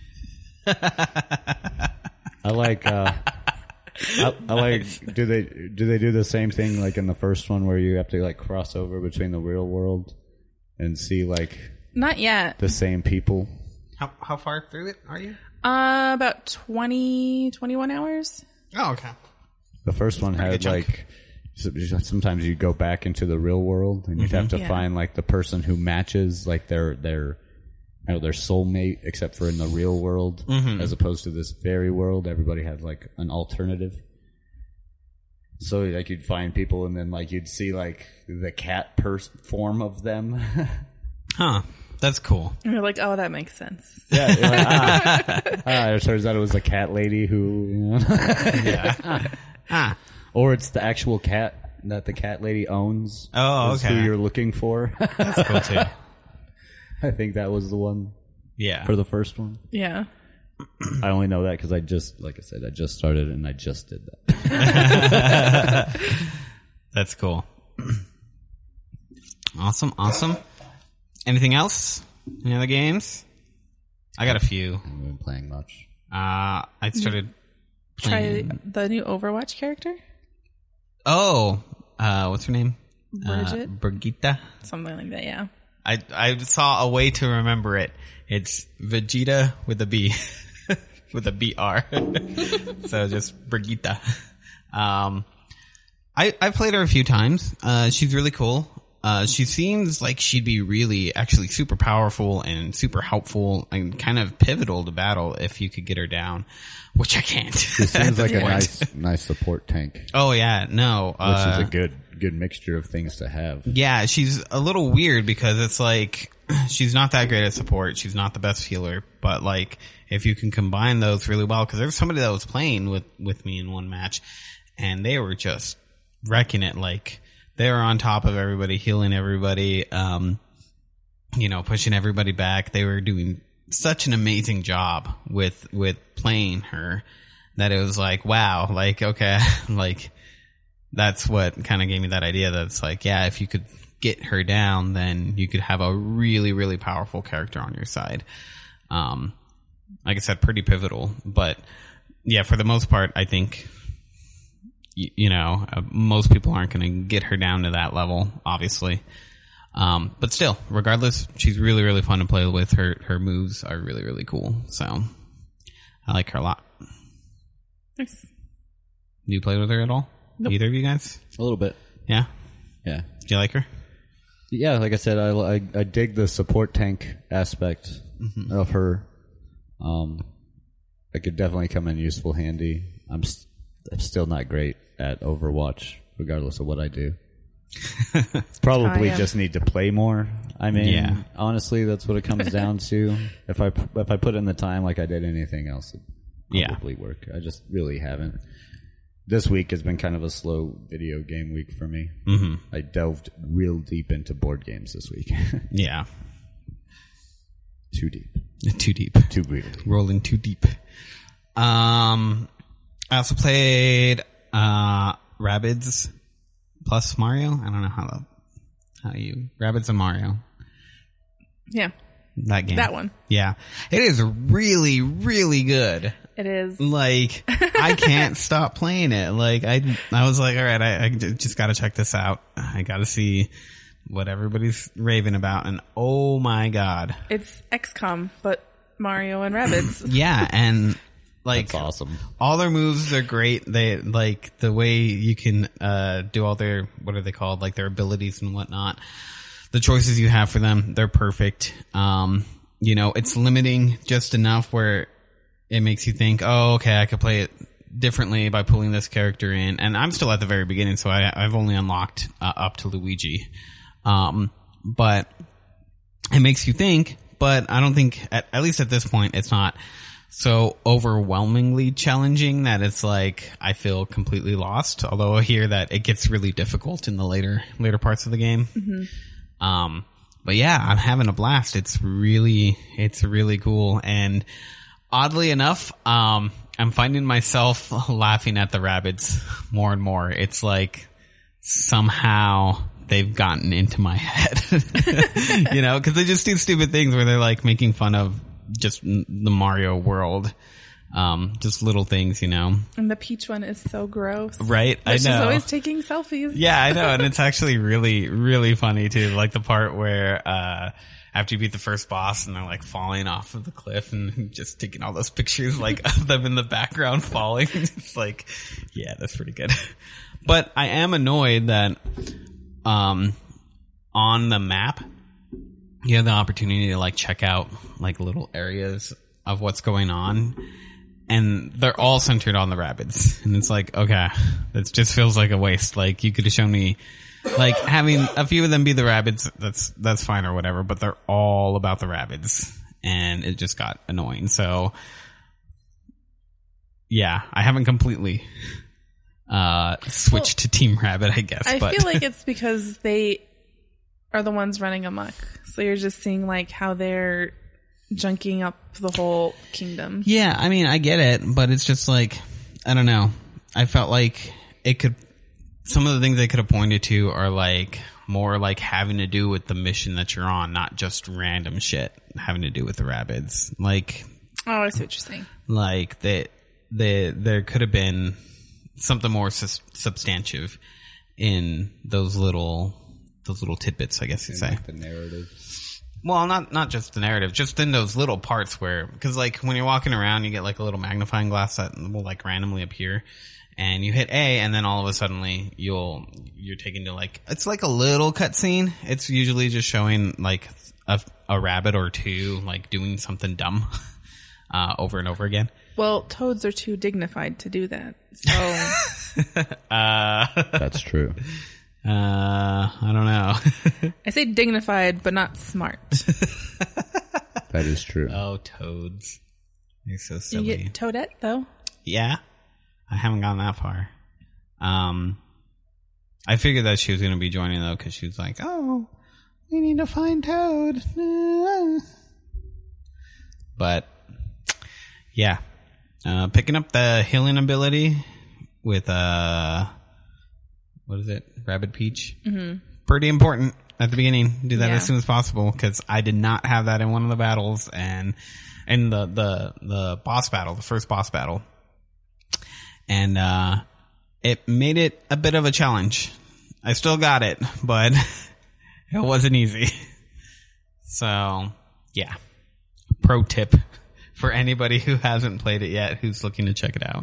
I like. Uh, I, I like. Do they do they do the same thing like in the first one where you have to like cross over between the real world and see like Not yet. the same people? How how far through it are you? Uh, about twenty, twenty-one hours. Oh, okay. The first one Pretty had good chunk. like s- sometimes you go back into the real world and you'd have to Yeah. find like the person who matches like their their you know, their soulmate, except for in the real world as opposed to this fairy world. Everybody had like an alternative. So like you'd find people and then like you'd see like the cat pers- form of them. Huh. That's cool. And you're like, oh, that makes sense. Yeah, you're like, ah. ah, it turns out it was a cat lady who, you know, Yeah. ah. or it's the actual cat that the cat lady owns. Oh, is okay. Who you're looking for? That's cool too. I think that was the one Yeah. for the first one. Yeah. I only know that because I just, like I said, I just started and I just did that. That's cool. Awesome, awesome. Anything else? Any other games? I got a few. I haven't been playing much. Uh, I started Try playing... the new Overwatch character? Oh, uh, what's her name? Bridget? Uh, Brigitte. Something like that, yeah. I I saw a way to remember it. It's Vegeta with a B. With a B R. So just Brigitte. Um, I, I've played her a few times. Uh, she's really cool. Uh, she seems like she'd be really actually super powerful and super helpful and kind of pivotal to battle if you could get her down, which I can't. She seems like a nice, nice support tank. Oh yeah, no. Which uh, is a good, good mixture of things to have. Yeah, she's a little weird because it's like, she's not that great at support. She's not the best healer, but like, if you can combine those really well, because there's somebody that was playing with, with me in one match and they were just wrecking it. Like, they were on top of everybody, healing everybody, um, you know, pushing everybody back. They were doing such an amazing job with, with playing her that it was like, wow, like, okay, like, that's what kind of gave me that idea that it's like, yeah, if you could get her down, then you could have a really, really powerful character on your side. Um, like I said, pretty pivotal, but yeah, for the most part, I think, you, you know, uh, most people aren't going to get her down to that level, obviously. Um, but still, regardless, she's really, really fun to play with. Her, her moves are really, really cool. So I like her a lot. Nice. Do you play with her at all? Nope. Either of you guys? A little bit. Yeah? Yeah. Do you like her? Yeah, like I said, I, I, I dig the support tank aspect mm-hmm. of her. Um, it could definitely come in useful handy. I'm, st- I'm still not great at Overwatch, regardless of what I do. Probably oh, yeah. just need to play more. I mean, yeah. honestly, that's what it comes down to. If I if I put in the time like I did anything else, it'd probably yeah. work. I just really haven't. This week has been kind of a slow video game week for me. Mm-hmm. I delved real deep into board games this week. Yeah. Too deep. Too deep. Too greedily. Rolling too deep. Um, I also played uh, Rabbids plus Mario. I don't know how to, how you Rabbids and Mario. Yeah. That game. That one. Yeah. It is really, really good. It is. Like, I can't stop playing it. Like, I, I was like, all right, I, I just gotta check this out. I gotta see what everybody's raving about. And oh my God. It's X COM, but Mario and Rabbids. Yeah. And like, that's awesome. All their moves are great. They, like, the way you can, uh, do all their, what are they called? Like their abilities and whatnot. The choices you have for them, they're perfect. Um, you know, it's limiting just enough where it makes you think, oh, okay, I could play it differently by pulling this character in. And I'm still at the very beginning, so I, I've only unlocked uh, up to Luigi. Um, but it makes you think, but I don't think, at, at least at this point, it's not so overwhelmingly challenging that it's like I feel completely lost. Although I hear that it gets really difficult in the later later parts of the game. Mm-hmm. Um, but yeah, I'm having a blast. It's really, it's really cool. And oddly enough, um, I'm finding myself laughing at the Rabbids more and more. It's like somehow they've gotten into my head, you know, cause they just do stupid things where they're like making fun of just the Mario world. Um, just little things, you know. And the Peach one is so gross. Right? But I know. She's always taking selfies. Yeah, I know. And it's actually really, really funny too. Like the part where, uh, after you beat the first boss and they're like falling off of the cliff and just taking all those pictures like of them in the background falling. It's like, yeah, that's pretty good. But I am annoyed that, um, on the map, you have the opportunity to like check out like little areas of what's going on. And they're all centered on the Rabbids. And it's like, okay, it just feels like a waste. Like, you could have shown me, like, having a few of them be the Rabbids, that's, that's fine or whatever, but they're all about the Rabbids. And it just got annoying. So, yeah, I haven't completely, uh, switched well, to Team Rabbid, I guess. I but. feel like it's because they are the ones running amok. So you're just seeing, like, how they're junking up the whole kingdom. Yeah, I mean, I get it, but it's just like, I don't know. I felt like it could, some of the things they could have pointed to are like more like having to do with the mission that you're on, not just random shit having to do with the rabbits. Like, oh, I see what you're saying. Like that, they, there could have been something more sus- substantive in those little, those little tidbits, I guess you'd say. Like the narrative. Well, not not just the narrative, just in those little parts where, because like when you're walking around, you get like a little magnifying glass that will like randomly appear, and you hit A, and then all of a sudden you'll you're taken to like, it's like a little cutscene. It's usually just showing like a, a rabbit or two like doing something dumb uh, over and over again. Well, toads are too dignified to do that. So uh, that's true. Uh, I don't know. I say dignified, but not smart. That is true. Oh, toads. You're so You silly. get Toadette, though. Yeah. I haven't gone that far. Um, I figured that she was going to be joining, though, because she was like, oh, we need to find Toad. But, yeah. Uh, picking up the healing ability with, uh, what is it? Rabbit Peach. Mm-hmm. Pretty important at the beginning. Do that Yeah. as soon as possible, because I did not have that in one of the battles, and in the, the, the boss battle, the first boss battle. And, uh, it made it a bit of a challenge. I still got it, but it wasn't easy. So, yeah. Pro tip for anybody who hasn't played it yet, who's looking to check it out.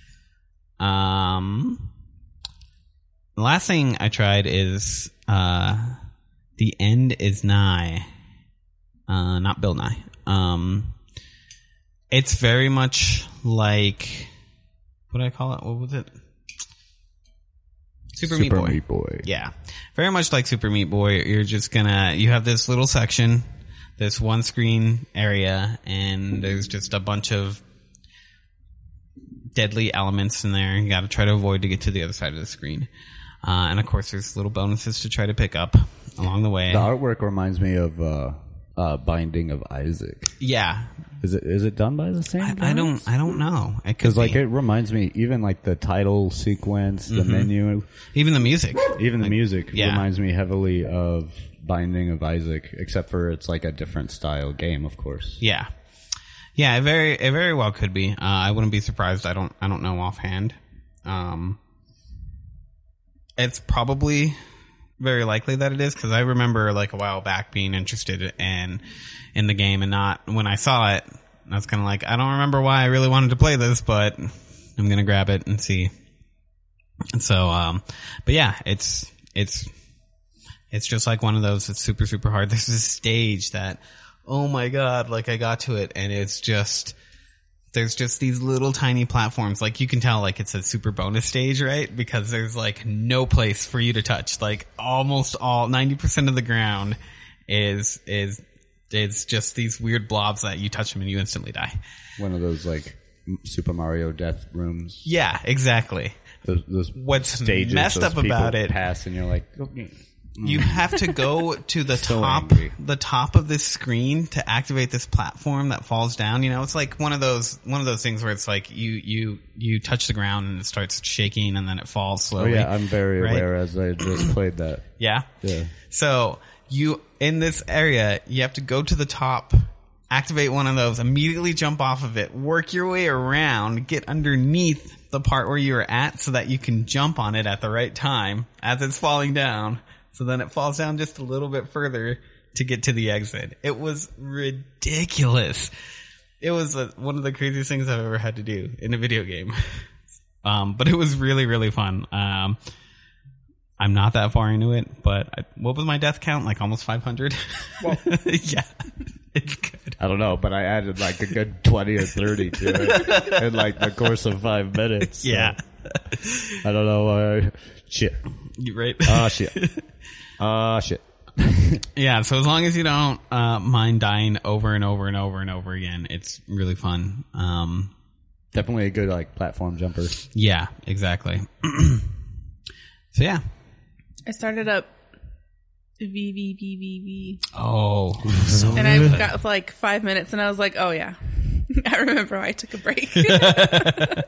Um, the last thing I tried is, uh, The End is Nigh. Uh, not Bill Nye. Um, it's very much like, what did I call it? What was it? Super, Meat Boy. Meat Boy. Yeah. Very much like Super Meat Boy. You're just gonna, you have this little section, this one screen area, and there's just a bunch of deadly elements in there. You gotta try to avoid to get to the other side of the screen. Uh, and of course there's little bonuses to try to pick up along the way. The artwork reminds me of uh, uh, Binding of Isaac. Yeah. Is it is it done by the same I, guys? I don't, I don't know. It could Because like be. it reminds me, even like the title sequence, the Mm-hmm. menu, Even the music. even the music yeah. reminds me heavily of Binding of Isaac, except for it's like a different style game, of course. Yeah. Yeah, it very, it very well could be. Uh, I wouldn't be surprised. I don't, I don't know offhand. Um, it's probably very likely that it is, because I remember like a while back being interested in, in the game, and not, when I saw it, I was kind of like, I don't remember why I really wanted to play this, but I'm going to grab it and see. And so, um, but yeah, it's, it's, it's just like one of those, it's super, super hard. There's this stage that, oh my God, like I got to it, and it's just, there's just these little tiny platforms. Like you can tell like it's a super bonus stage, right? Because there's like no place for you to touch. Like almost all, ninety percent of the ground is, is, is just these weird blobs that you touch them and you instantly die. One of those like Super Mario death rooms. Yeah, exactly. Those, those What's stages messed those up about people it, pass and you're like, okay. you have to go to the So top, angry. the top of this screen to activate this platform that falls down. You know, it's like one of those, one of those things where it's like you, you, you touch the ground and it starts shaking and then it falls Oh slowly. yeah, I'm very right? aware as I just played that. Yeah. Yeah. So you, in this area, you have to go to the top, activate one of those, immediately jump off of it, work your way around, get underneath the part where you were at so that you can jump on it at the right time as it's falling down. So then it falls down just a little bit further to get to the exit. It was ridiculous. It was a, one of the craziest things I've ever had to do in a video game. Um, but it was really, really fun. Um, I'm not that far into it, but I, what was my death count? Like almost five hundred? Well, yeah, it's good. I don't know, but I added like a good twenty or thirty to it in like the course of five minutes. So Yeah. I don't know. Uh, shit. You right? Ah, shit. Ah, shit. Yeah, so as long as you don't uh, mind dying over and over and over and over again, it's really fun. Um, Definitely a good like platform jumper. yeah, exactly. So yeah. I started up V V V V V. Oh. So and I got like five minutes and I was like, oh yeah. I remember I took a break. That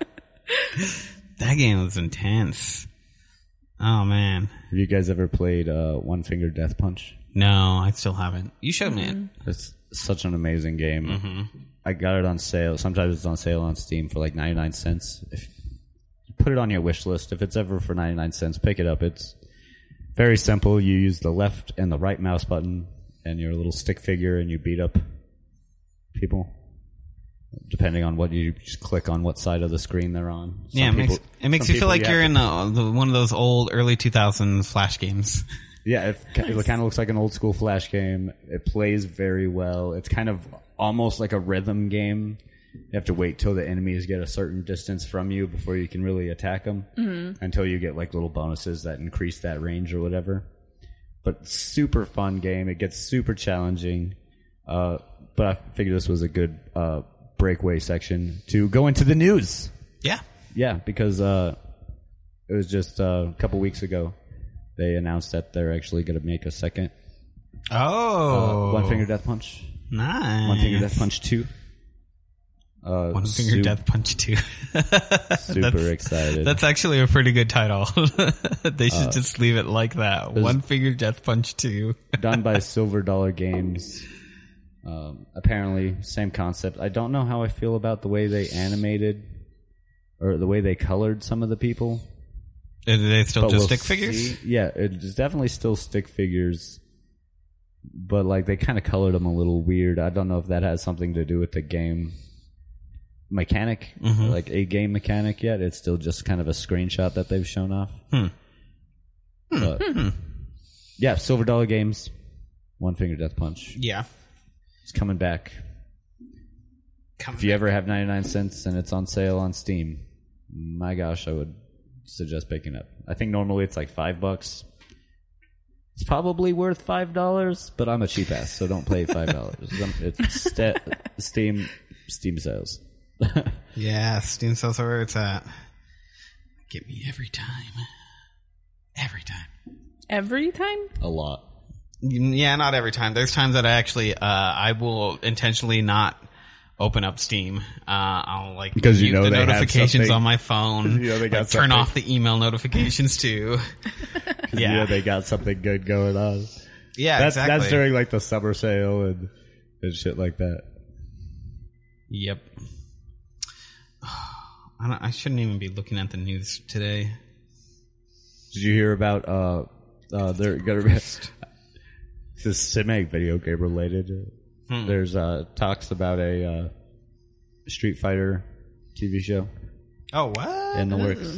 game was intense. Oh man. Have you guys ever played uh, One Finger Death Punch? No, I still haven't. You showed me it. It's such an amazing game. Mm-hmm. I got it on sale. Sometimes it's on sale on Steam for like ninety-nine cents. If you put it on your wish list, if it's ever for ninety-nine cents, pick it up. It's very simple. You use the left and the right mouse button and your little stick figure and you beat up people. Depending on what you just click on, what side of the screen they're on. Some Yeah, it makes, people, it makes you feel like you're in a, the, one of those old early two thousands Flash games. Yeah, it, it kind of looks like an old school Flash game. It plays very well. It's kind of almost like a rhythm game. You have to wait till the enemies get a certain distance from you before you can really attack them. Mm-hmm. Until you get like little bonuses that increase that range or whatever. But super fun game. It gets super challenging. Uh, but I figured this was a good uh, breakaway section to go into the news. Yeah. Yeah, because uh, it was just uh, a couple weeks ago. They announced that they're actually going to make a second Oh. uh, One Finger Death Punch. Nice. One Finger Death Punch two. Uh, One Finger su- Death Punch two. Super that's, excited. That's actually a pretty good title. They should uh, just leave it like that. One Finger Death Punch two. Done by Silver Dollar Games. Um, apparently, same concept. I don't know how I feel about the way they animated or the way they colored some of the people. Are they still But just we'll stick figures? see. Yeah, it's definitely still stick figures. But like they kind of colored them a little weird. I don't know if that has something to do with the game mechanic, Mm-hmm. like a game mechanic yet. It's still just kind of a screenshot that they've shown off. Hmm. But, Hmm. yeah, Silver Dollar Games, One Finger Death Punch. Yeah. It's coming back. Coming If you back. ever have ninety-nine cents and it's on sale on Steam, my gosh, I would suggest picking up. I think normally it's like five bucks. It's probably worth five dollars, but I'm a cheap ass, so don't pay five dollars. It's st- Steam Steam sales. Yeah, Steam sales are where it's at. Get me every time. Every time. Every time? A lot. Yeah, not every time. There's times that I actually, uh, I will intentionally not open up Steam. Uh, I'll like Because you mute know the they have notifications something- on my phone. You know they got like, turn something- off the email notifications too. Yeah. Yeah, they got something good going on. yeah, That's exactly. that's during like the summer sale and, and shit like that. Yep. I, don't, I shouldn't even be looking at the news today. Did you hear about uh uh they're gonna be this is semi video game related. Hmm. There's uh talks about a uh Street Fighter T V show Oh, what? in the works.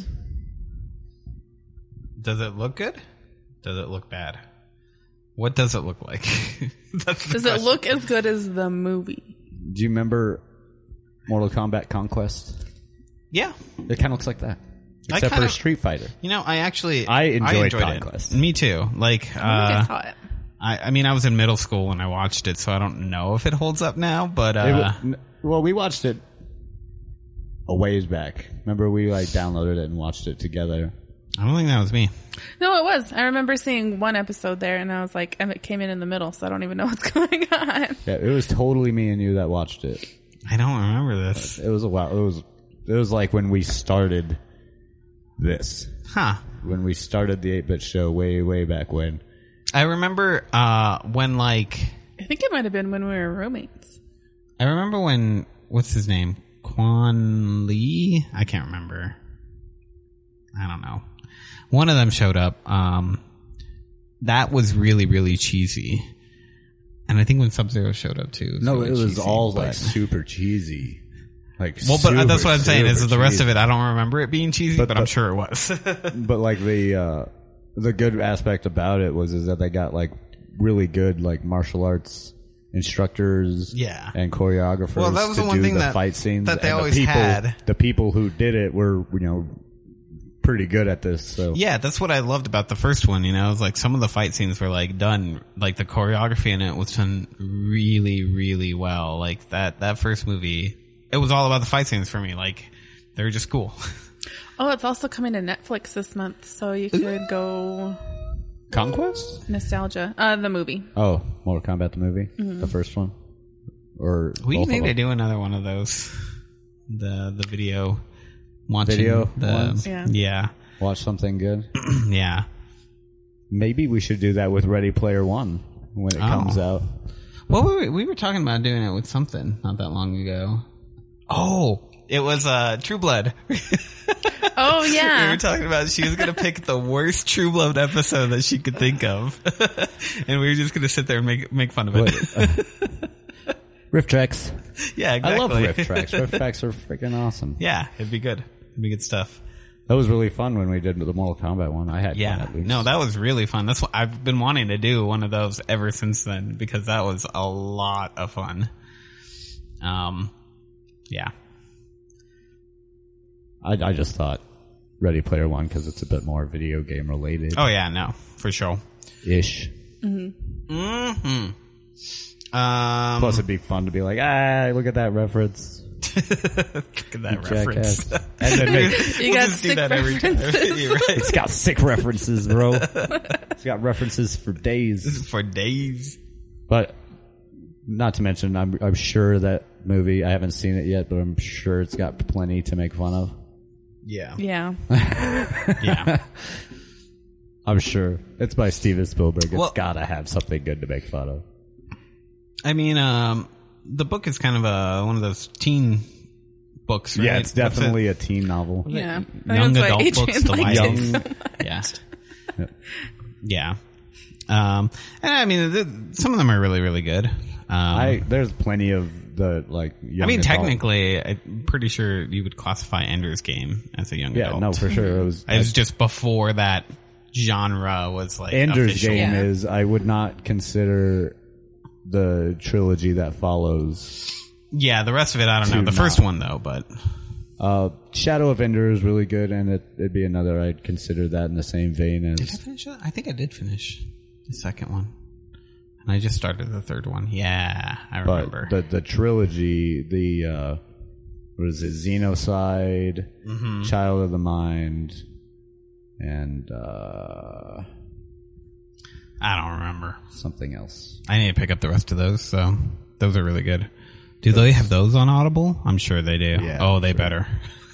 Does it look good? Does it look bad? What does it look like? That's the Does question. it look as good as the movie? Do you remember Mortal Kombat Conquest? Yeah. It kind of looks like that, I except kinda- for Street Fighter. You know, I actually I enjoyed it. Conquest. Me too. Like, I think I uh, saw it. I, I mean, I was in middle school when I watched it, so I don't know if it holds up now. But It uh, wa- n- well, we watched it a ways back. Remember, we like downloaded it and watched it together. I don't think that was me. No, it was. I remember seeing one episode there, and I was like, and it came in in the middle, so I don't even know what's going on. Yeah, it was totally me and you that watched it. I don't remember this. It was a while. It was it was like when we started this. Huh. When we started the eight-bit show way, way back when. I remember uh, when, like, I think it might have been when we were roommates. I remember when, what's his name? Quan Lee? I can't remember. I don't know. One of them showed up. Um, that was really, really cheesy. And I think when Sub-Zero showed up too. No, really it was cheesy, all but- like super cheesy. Like Well, but super, that's what I'm saying. Is super the rest cheesy. of it, I don't remember it being cheesy, but, But I'm the- sure it was. But like the uh, the good aspect about it was is that they got like really good like martial arts instructors, Yeah. and choreographers. Well, that was to the one do thing the that- fight scenes that they and the always people, had. The people who did it were you know pretty good at this. So Yeah, that's what I loved about the first one, you know, it was like some of the fight scenes were like done, like the choreography in it was done really, really well. Like that, that first movie, it was all about the fight scenes for me. Like, they were just cool. Oh, it's also coming to Netflix this month, so you could go Conquest? Nostalgia. Uh, the movie. Oh, Mortal Kombat the movie, the first one, or We both need of to them? do another one of those. The the video watching Video the ones? Yeah. yeah Watch something good. yeah. Maybe we should do that with Ready Player One when it Oh. comes out. Well, we were, we were talking about doing it with something not that long ago. Oh, it was uh, True Blood. Oh, We yeah. were talking about she was going to pick the worst True Blood episode that she could think of. And we were just going to sit there and make make fun of it. What? Riff tracks. Yeah, exactly. I love riff tracks. Riff tracks are freaking awesome. Yeah, it'd be good. It'd be good stuff. That was really fun when we did the Mortal Kombat one. I had fun Yeah. at least. No, that was really fun. That's what I've been wanting to do one of those ever since then because that was a lot of fun. Um, yeah. I, I just thought Ready Player One because it's a bit more video game related. Oh yeah, no, for sure. Ish. Mm-hmm. Um, Plus, it'd be fun to be like, ah, look at that reference. look at that reference. Jackass. And then make, You We'll got just do sick that every time. references. You're right. it's got sick references, bro. It's got references for days. For days. But not to mention, I'm I'm sure that movie. I haven't seen it yet, but I'm sure it's got plenty to make fun of. Yeah. Yeah. Yeah. I'm sure it's by Steven Spielberg. It's Well- gotta have something good to make fun of. I mean, um, the book is kind of a one of those teen books, right? Yeah, it's What's it? definitely a teen novel. Yeah. Young That's why adult Adrian books, the liked YA. it so much. Yeah. Yep. Yeah. Um, and I mean, th- some of them are really, really good. Um, I there's plenty of the like. Young I mean, adult- technically, I'm pretty sure you would classify Ender's Game as a young yeah, adult. no, for sure. It was. It was just before that genre was like Ender's official. Game Yeah. is. I would not consider the trilogy that follows. Yeah, the rest of it, I don't know. To The first not. one, though, but Uh, Shadow of Ender is really good, and it, it'd be another. I'd consider that in the same vein did I as. finish it? I think I did finish the second one. And I just started the third one. Yeah, I remember. But the the trilogy, the uh, what is it? Xenocide, Mm-hmm. Child of the Mind, and uh, I don't remember. something else. I need to pick up the rest of those, so those are really good. Do they have those on Audible? I'm sure they do. Yeah, oh, they sure. better.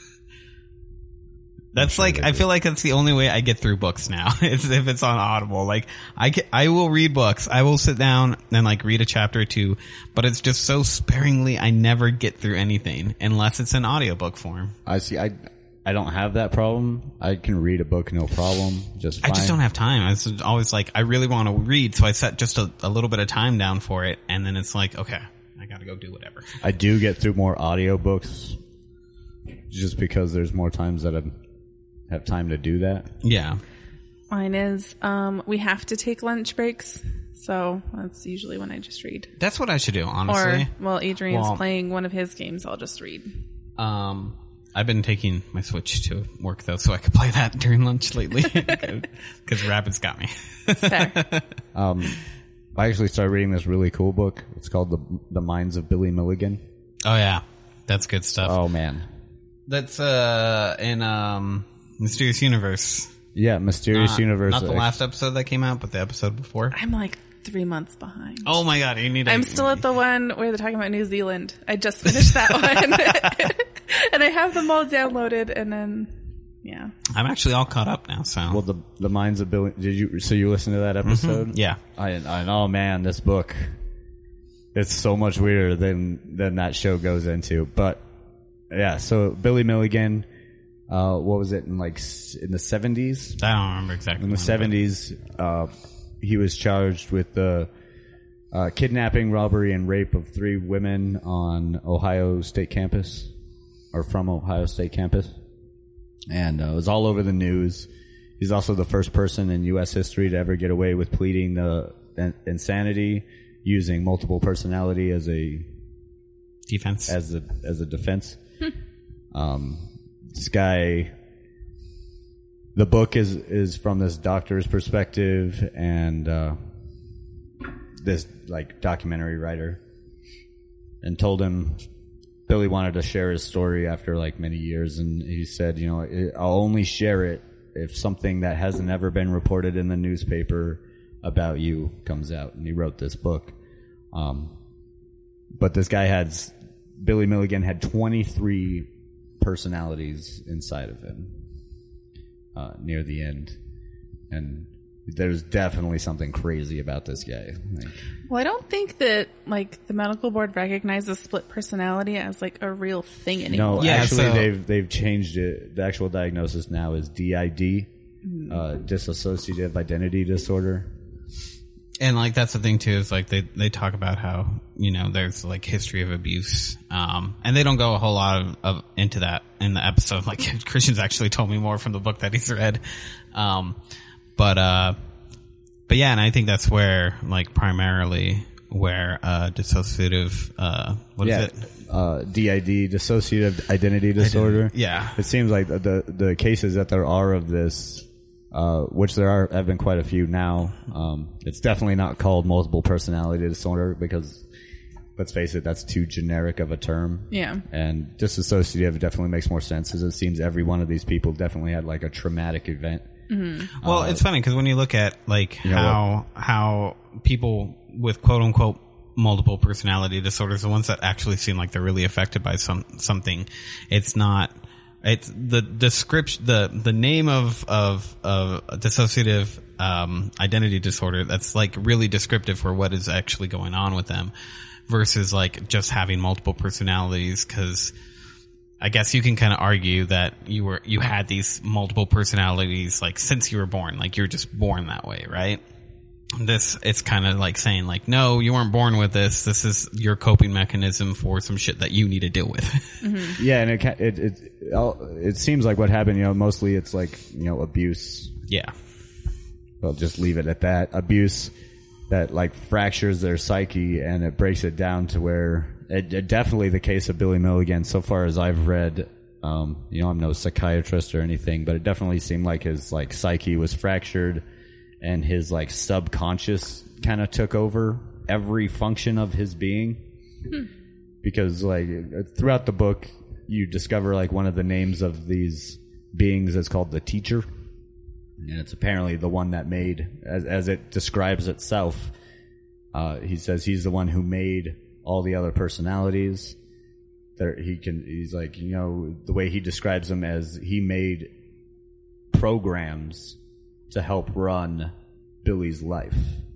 That's sure like, they I do. feel like that's the only way I get through books now. Is if it's on Audible. Like, I can, I will read books. I will sit down and like read a chapter or two, but it's just so sparingly I never get through anything unless it's in audiobook form. I see. I I don't have that problem. I can read a book, no problem. Just fine. I just don't have time. It's always like, I really want to read, so I set just a, a little bit of time down for it, and then it's like, okay, I gotta go do whatever. I do get through more audiobooks just because there's more times that I have time to do that. Yeah. Mine is, um, we have to take lunch breaks. So that's usually when I just read. That's what I should do, honestly. Or, well, Adrian's Well- playing one of his games, I'll just read. Um, I've been taking my Switch to work though, so I could play that during lunch lately. Because Rabbids got me. Fair. Um, I actually started reading this really cool book. It's called The The Minds of Billy Milligan. Oh yeah, that's good stuff. Oh man, That's uh in um Mysterious Universe. yeah, Mysterious Not- Universe. Not the last episode that came out, but the episode before. I'm like three months behind. Oh my god, you need. to- I'm still at the one where they're talking about New Zealand. I just finished that one. And I have them all downloaded, and then, yeah. I'm actually all caught up now. So Well, the the Minds of Billy. Did you? So you listened to that episode? yeah, I, I oh man, this book. It's so much weirder than than that show goes into. But yeah, so Billy Milligan. Uh, what was it in like s- in the seventies? I don't remember exactly. In the when, but- seventies, uh, he was charged with the uh, kidnapping, robbery, and rape of three women on Ohio State campus, or from Ohio State campus, and uh, it was all over the news. He's also the first person in U S history to ever get away with pleading the in- insanity, using multiple personality as a defense. as a as a defense. um, this guy. The book is is from this doctor's perspective, and uh, this like documentary writer, and told him Billy wanted to share his story after like many years, and he said, you know, I'll only share it if something that hasn't ever been reported in the newspaper about you comes out. And he wrote this book. Um, but this guy had, Billy Milligan had twenty-three personalities inside of him uh, near the end. And there's definitely something crazy about this guy. Like, well, I don't think that like the medical board recognizes split personality as like a real thing anymore. no, Yeah, actually, so- they've they've changed it. The actual diagnosis now is D I D, Mm. uh, dissociative identity disorder. And like that's the thing too is like they they talk about how you know there's like history of abuse, um, and they don't go a whole lot of, of into that in the episode. Like Christian's actually told me more from the book that he's read, um, but uh, but yeah, and I think that's where like primarily where uh, dissociative uh, what yeah, is it? Uh, D I D, dissociative identity disorder. Yeah, It seems like the, the the cases that there are of this, uh, which there are have been quite a few now. Um, it's definitely not called multiple personality disorder because, let's face it, that's too generic of a term. Yeah. And dissociative definitely makes more sense, as it seems every one of these people definitely had like a traumatic event. Well, Uh, it's funny because when you look at like know how how people with quote unquote multiple personality disorders, the ones that actually seem like they're really affected by some something, it's not. It's the description, the the name of of of dissociative um, identity disorder. That's like really descriptive for what is actually going on with them, versus like just having multiple personalities because. I guess you can kind of argue that you were you had these multiple personalities like since you were born, like you're just born that way, right? This it's kind of like saying like, no, you weren't born with this. This is your coping mechanism for some shit that you need to deal with. Mm-hmm. Yeah, and it ca- it it it seems like what happened. You know, mostly it's like you know abuse. Yeah, Well, just leave it at that. Abuse that like fractures their psyche and it breaks it down to where it, it definitely the case of Billy Milligan. So far as I've read, um, you know, I'm no psychiatrist or anything, but it definitely seemed like his like psyche was fractured and his like subconscious kind of took over every function of his being. Hmm. Because like throughout the book, you discover like one of the names of these beings is called the Teacher. And it's apparently the one that made, as, as it describes itself, uh, he says he's the one who made all the other personalities. There, he can, he's like, you know, the way he describes them as he made programs to help run Billy's life.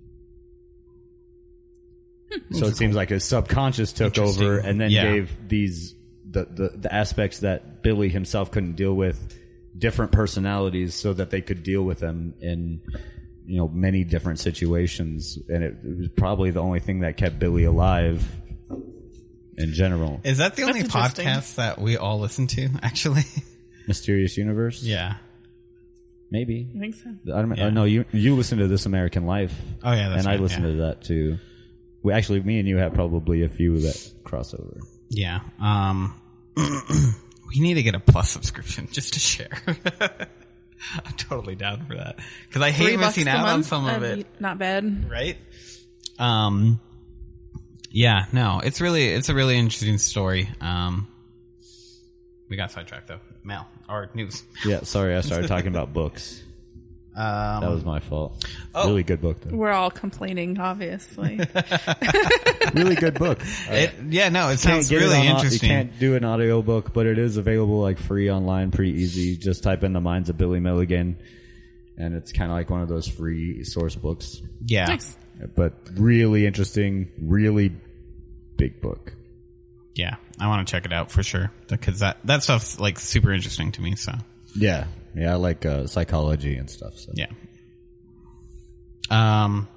So it seems like his subconscious took over and then Yeah. gave these the, the the aspects that Billy himself couldn't deal with different personalities so that they could deal with them in you know many different situations, and it, it was probably the only thing that kept Billy alive in general. is that the only That's interesting. podcast that we all listen to? Actually, Mysterious Universe? yeah. Maybe. I think so. I don't Yeah. I know you you listen to This American Life. Oh yeah, that's and I right, listen yeah. to that too. We actually, me and you have probably a few that cross over. Yeah. Um, we need to get a Plus subscription just to share. I'm totally down for that because I hate Three bucks missing a out on month? some of That'd it. be not bad. Right? Um, yeah, no, it's really, it's a really interesting story. Um, we got sidetracked though. Mail or news. Yeah, sorry, I started talking about books. Um, That was my fault. Oh. Really good book, though. We're all complaining, obviously. Really good book. it, yeah, no, it Can't sounds get it really on au- interesting. You can't do an audio book, but it is available like free online, pretty easy. Just type in The Minds of Billy Milligan, and it's kind of like one of those free source books. Yeah. Nice. But really interesting, really big book. Yeah. I want to check it out for sure because that, that stuff's like super interesting to me. So Yeah, yeah, I like uh, psychology and stuff. So. yeah. Um,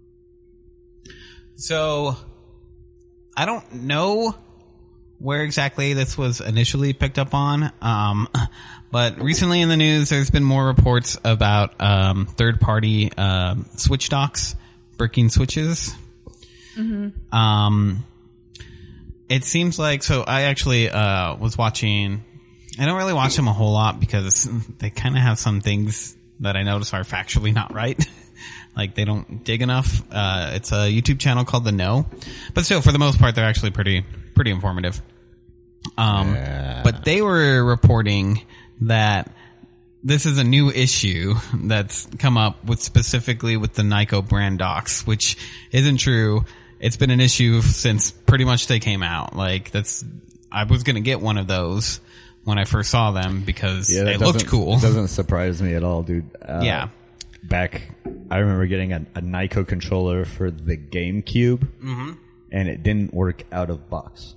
so I don't know where exactly this was initially picked up on. Um, but recently in the news, there's been more reports about, um, third party, um, switch docks breaking switches. Mm-hmm. Um, it seems like, so I actually, uh, was watching, I don't really watch them a whole lot because they kind of have some things that I notice are factually not right. Like they don't dig enough. Uh, it's a YouTube channel called The Know, but still for the most part, they're actually pretty, pretty informative. Um, Yeah. but they were reporting that this is a new issue that's come up with specifically with the Nyko brand docks, which isn't true. It's been an issue since pretty much they came out. Like that's, I was going to get one of those when I first saw them because Yeah, they that looked doesn't- cool. It doesn't surprise me at all, dude. Uh, Yeah. Back, I remember getting a, a Nyko controller for the GameCube, mm-hmm. and it didn't work out of box.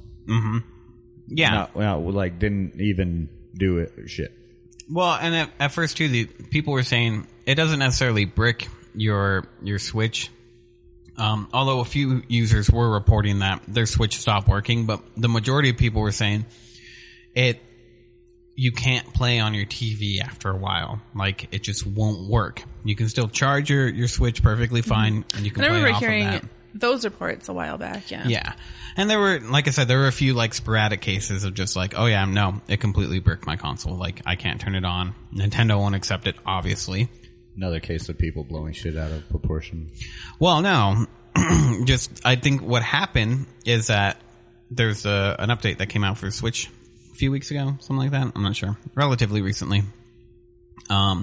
Yeah. Not, not, like, didn't even do it or shit. Well, and at, at first too, the people were saying it doesn't necessarily brick your your Switch. Um, although a few users were reporting that their Switch stopped working, but the majority of people were saying it. You can't play on your T V after a while. Like it just won't work. You can still charge your, your Switch perfectly fine, and you can I play remember off hearing of that. those reports a while back. Yeah. Yeah. And there were, like I said, there were a few like sporadic cases of just like, oh yeah, no, it completely bricked my console. Like I can't turn it on. Nintendo won't accept it, obviously. Another case of people blowing shit out of proportion. Well, no, just I think what happened is that there's a, an update that came out for Switch a few weeks ago, something like that. I'm not sure. Relatively recently. Um,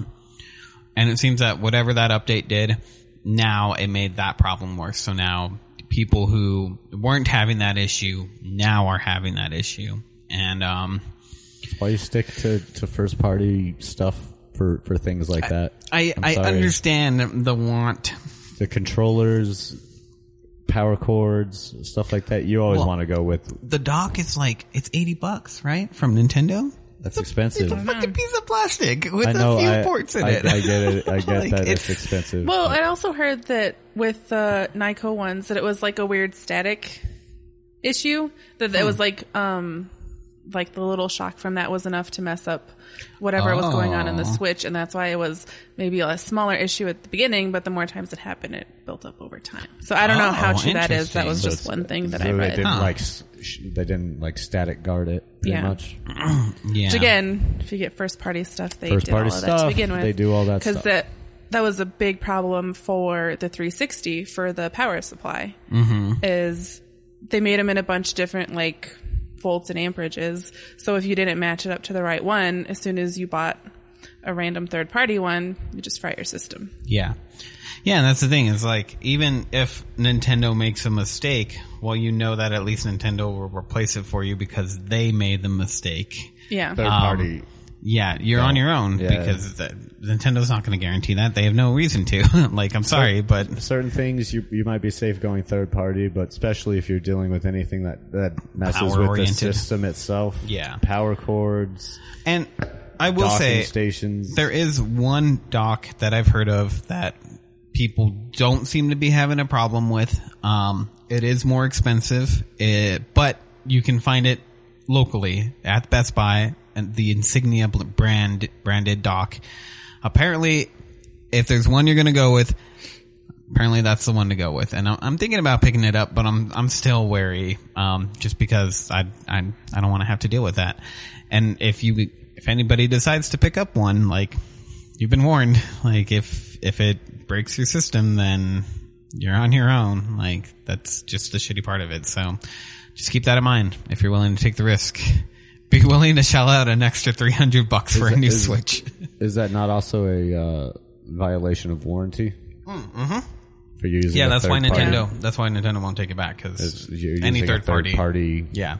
and it seems that whatever that update did, now it made that problem worse. So now people who weren't having that issue now are having that issue. And, um, Why you stick to, to first party stuff for, for things like that? I, I'm I sorry. understand the want. The controllers, power cords, stuff like that. You always Well, want to go with. The dock is like, it's eighty bucks, right? From Nintendo? That's expensive. It's a fucking piece of plastic with I know. a few I, ports in I, it. I get it. I get Like, that it's- it's expensive. Well, I also heard that with the Nyko ones that it was like a weird static issue. That it was like um like the little shock from that was enough to mess up whatever was going on in the Oh. Switch, and that's why it was maybe a smaller issue at the beginning, but the more times it happened, it built up over time. So I don't know how Oh, true that is. That was interesting. just So one thing that so I They read. didn't Huh. like s- sh- they didn't like static guard it pretty Yeah. much. yeah. Which again, if you get first party stuff, they First did party all of that stuff, to begin with. they do all that because stuff. that that was a big problem for the three sixty for the power supply. Mm-hmm. Is they made them in a bunch of different like volts and amperages. So if you didn't match it up to the right one, as soon as you bought a random third party one, you just fry your system. Yeah. Yeah, and that's the thing. Is like, even if Nintendo makes a mistake, well, you know that at least Nintendo will replace it for you because they made the mistake. Yeah. Third Um, party. Yeah, you're on your own Yeah. because that, Nintendo's not going to guarantee that. They have no reason to. Like, I'm sorry, but Certain things you you might be safe going third party, but especially if you're dealing with anything that that messes with the Power-oriented. system itself. Yeah. Power cords, and I will docking say stations. there is one dock that I've heard of that people don't seem to be having a problem with. Um, it is more expensive, it, but you can find it locally at Best Buy, and the Insignia bl- brand branded dock. Apparently, if there's one you're going to go with, apparently that's the one to go with. And I'm, I'm thinking about picking it up, but I'm I'm still wary, um, just because I I I don't want to have to deal with that. And if you if anybody decides to pick up one, like, you've been warned. Like, if if it breaks your system, then you're on your own. Like, that's just the shitty part of it. So just keep that in mind if you're willing to take the risk. Be willing to shell out an extra three hundred bucks for Is a that- new is- Switch. Is that not also a uh, violation of warranty? Mm-hmm. For using Yeah, a that's why third party? Nintendo. That's why Nintendo won't take it back, because It's- you're any using a third party. party. Yeah.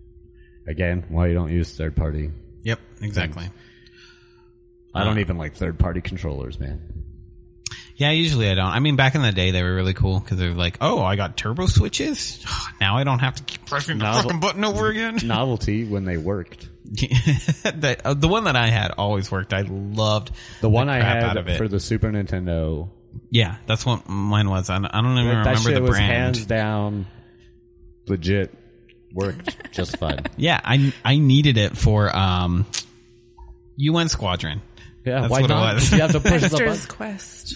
Again, why you don't use third party? Yep. Exactly. I don't even like third party controllers, man. Yeah, usually I don't. I mean, back in the day, they were really cool because they were like, "Oh, I got turbo switches. Now I don't have to keep pressing the Novel- fucking button over again." Novelty when they worked. the, uh, the one that I had always worked. I loved The one I crap had out of it. for the Super Nintendo. Yeah, that's what mine was. I don't, I don't even that remember shit the was brand. hands down legit. Worked just fine. Yeah, I I needed it for um, U N Squadron. Yeah, That's why what it not? was. You have to push the Dexter's button. Quest.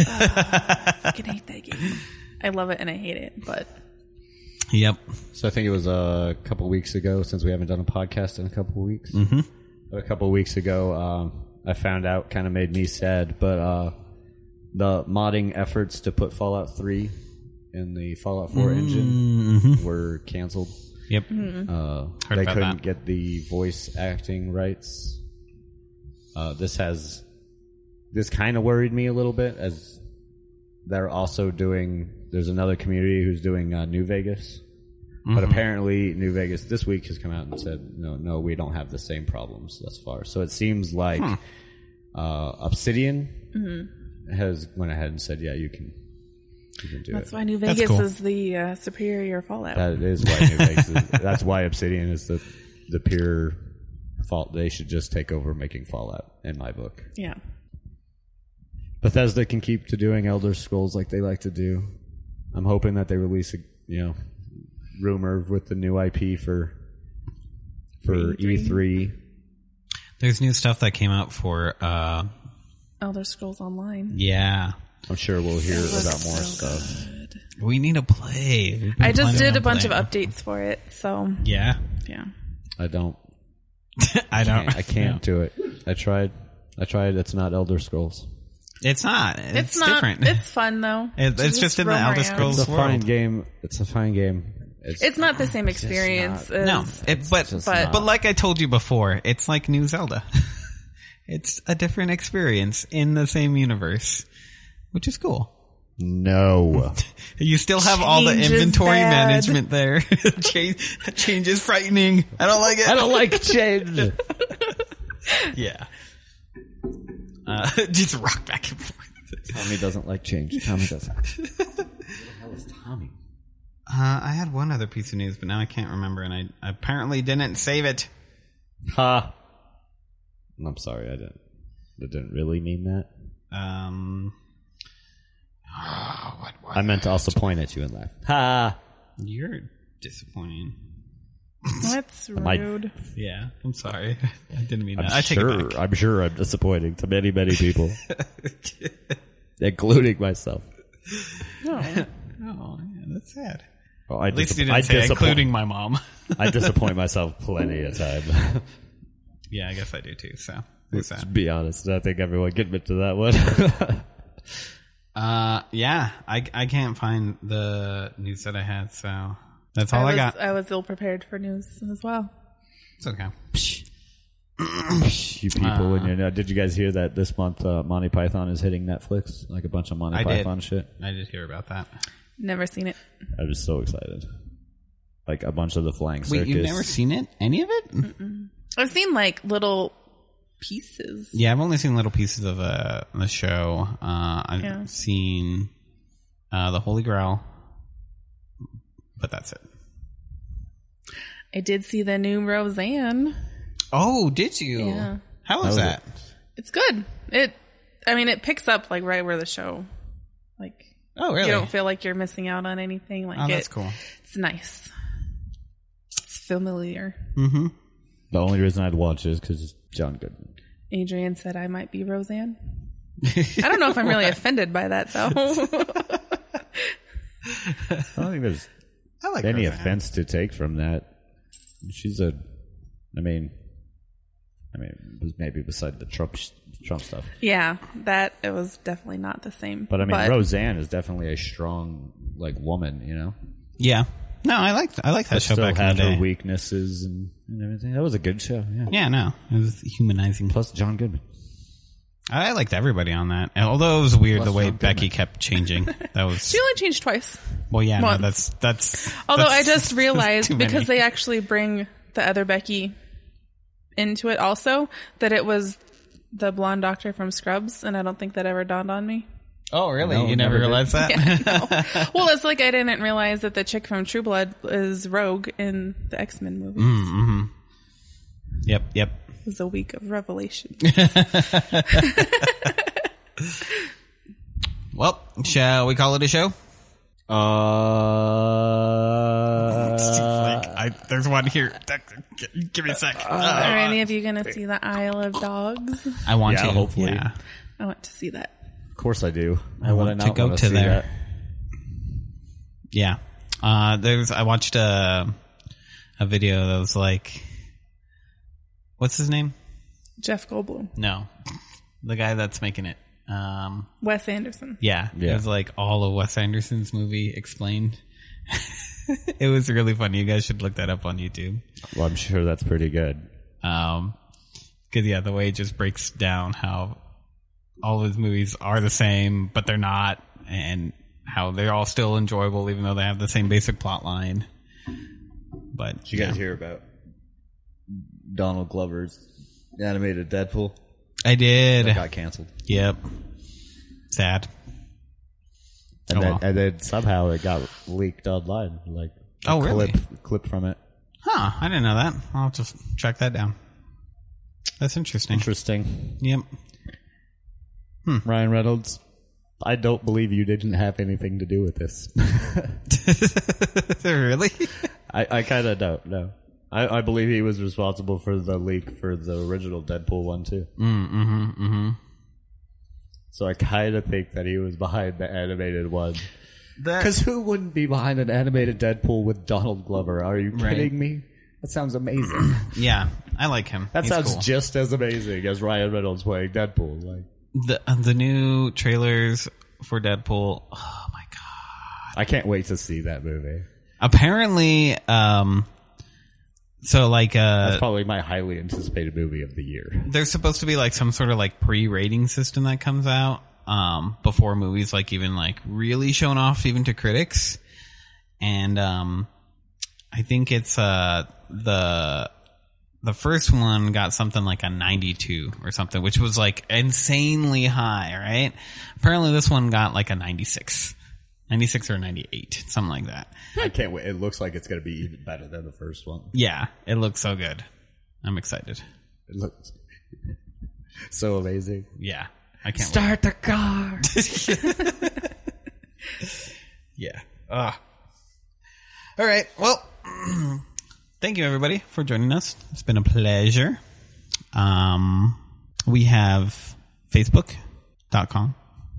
I fucking hate that game. I love it and I hate it, but Yep. So I think it was a couple weeks ago, since we haven't done a podcast in a couple weeks. Mm-hmm. But a couple weeks ago, um, I found out, kind of made me sad, but uh, the modding efforts to put Fallout three in the Fallout four engine were canceled. Yep. Uh, Heard they about couldn't that. get the voice acting rights. Uh, this has this kind of worried me a little bit, as they're also doing. There's another community who's doing uh, New Vegas, mm-hmm. but apparently New Vegas this week has come out and said, no, no, we don't have the same problems thus far. So it seems like hmm. uh, Obsidian mm-hmm. has went ahead and said, yeah, you can. You can do that's it. why New Vegas cool. is the uh, superior Fallout. That is why New Vegas. Is, that's why Obsidian is the the pure fault. They should just take over making Fallout, in my book. Yeah. Bethesda can keep to doing Elder Scrolls like they like to do. I'm hoping that they release a you know rumor with the new I P for for E three. There's new stuff that came out for uh, Elder Scrolls Online. Yeah. I'm sure we'll hear about more so stuff. Good. We need to play. I just did a bunch playing. of updates for it, so yeah, yeah. I don't. I don't. Can't, I can't no. do it. I tried. I tried. It's not Elder Scrolls. It's not. It's, it's not. different. It's fun though. It, it's just, just in the Elder Scrolls It's a world. fine game. It's a fine game. It's, it's not the same experience. Not, as, no, it, but but, but like I told you before, it's like New Zelda. It's a different experience in the same universe, which is cool. No. You still have change all the inventory management there. change, change is frightening. I don't like it. I don't like change. Yeah. Uh, just rock back and forth. Tommy doesn't like change. Tommy doesn't. Who the hell is Tommy? Uh, I had one other piece of news, but now I can't remember, and I apparently didn't save it. Ha. I'm sorry, I didn't. I didn't really mean that. Um... Oh, what, what? I meant to also point at you and laugh. Ha! You're disappointing. That's rude. I, yeah, I'm sorry. I didn't mean I'm that. I take sure, it back. I'm sure I'm disappointing to many, many people, including myself. No. Oh, yeah, that's sad. Well, I At least dis- you didn't I say disappoint- including my mom. I disappoint myself plenty of time. Yeah, I guess I do too, so. Let's sad. be honest. I think everyone can admit to that one. Uh, yeah, I, I can't find the news that I had, so that's all I, I was, got. I was ill prepared for news as well. It's okay. You people, uh, in your, did you guys hear that this month uh, Monty Python is hitting Netflix? Like a bunch of Monty I Python did. shit. I did hear about that. Never seen it. I was so excited. Like a bunch of the Flying Circus. Wait, you've never seen it? Any of it? Mm-mm. I've seen like little pieces. Yeah, I've only seen little pieces of uh, the show. Uh, I've Yeah. seen uh, The Holy Grail, but that's it. I did see the new Roseanne. Oh, did you? Yeah. How was, How was that? It's good. It, I mean, it picks up like right where the show, like, Oh, really? you don't feel like you're missing out on anything. Like, Oh, it, that's cool. It's nice. It's familiar. Mm-hmm. The only reason I'd watch it is because it's John Goodman. Adrian said I might be Roseanne. I don't know if I'm really offended by that, though. I don't think there's I like any Roseanne. offense to take from that. She's a, I mean, I mean, maybe beside the Trump Trump stuff. Yeah, that it was definitely not the same. But I mean, Roseanne is definitely a strong, like, woman. You know, Yeah. No, I like I like that but show still back in had the day. her weaknesses and, and everything. That was a good show. Yeah. Yeah, no, it was humanizing. Plus John Goodman. I liked everybody on that. Although it was weird Plus the way John Becky Goodman. kept changing. That was She only changed twice. well, yeah, no, once. that's that's. Although that's I just realized too many. because they actually bring the other Becky into it also that it was the blonde doctor from Scrubs, and I don't think that ever dawned on me. Oh, really? No, you never, never did. realized that? Yeah, no. Well, it's like I didn't realize that the chick from True Blood is Rogue in the X-Men movies. Mm-hmm. Yep, yep. It was a week of revelation. Well, shall we call it a show? Uh, like, I, there's one here. Give me a sec. Are any of you going to see the Isle of Dogs? I want Yeah, to. hopefully. Yeah. I want to see that. of course I do. I would want not to go wanna to see there. that? Yeah. Uh, there's, I watched a, a video that was like, what's his name? Jeff Goldblum. No. The guy that's making it. Um, Wes Anderson. yeah. Yeah. It was like all of Wes Anderson's movie explained. It was really funny. You guys should look that up on YouTube. Well, I'm sure that's pretty good. Um, Because, yeah, the way it just breaks down how all of his movies are the same, but they're not, and how they're all still enjoyable even though they have the same basic plot line. But Did you guys yeah. hear about Donald Glover's animated Deadpool? I did. That got canceled. Yep. Sad. And, oh, then, well. and then somehow it got leaked online. Like a oh, really? clip, clip from it. Huh. I didn't know that. I'll just track that down. That's interesting. Interesting. Yep. Hmm. Ryan Reynolds, I don't believe you didn't have anything to do with this. Really? I, I kind of don't know. I, I believe he was responsible for the leak for the original Deadpool one too. Mm, mm-hmm, mm-hmm. So I kind of think that he was behind the animated one. That- Because who wouldn't be behind an animated Deadpool with Donald Glover? Are you Right. kidding me? That sounds amazing. Yeah, I like him. That He's sounds cool. just as amazing as Ryan Reynolds playing Deadpool. Like the the new trailers for Deadpool. Oh my god! I can't wait to see that movie. Apparently, um, so like uh, That's probably my highly anticipated movie of the year. there's supposed to be like some sort of like pre-rating system that comes out um before movies like even like really shown off even to critics, and um, I think it's uh the. The first one got something like a ninety-two or something, which was like insanely high, right? Apparently this one got like a ninety-six. ninety-six or ninety-eight, something like that. I can't wait. It looks like it's going to be even better than the first one. Yeah, it looks so good. I'm excited. It looks so amazing. Yeah, I can't Start the car. wait. Yeah. Uh. All right, well... Thank you, everybody, for joining us. It's been a pleasure. Um, we have Facebook dot com.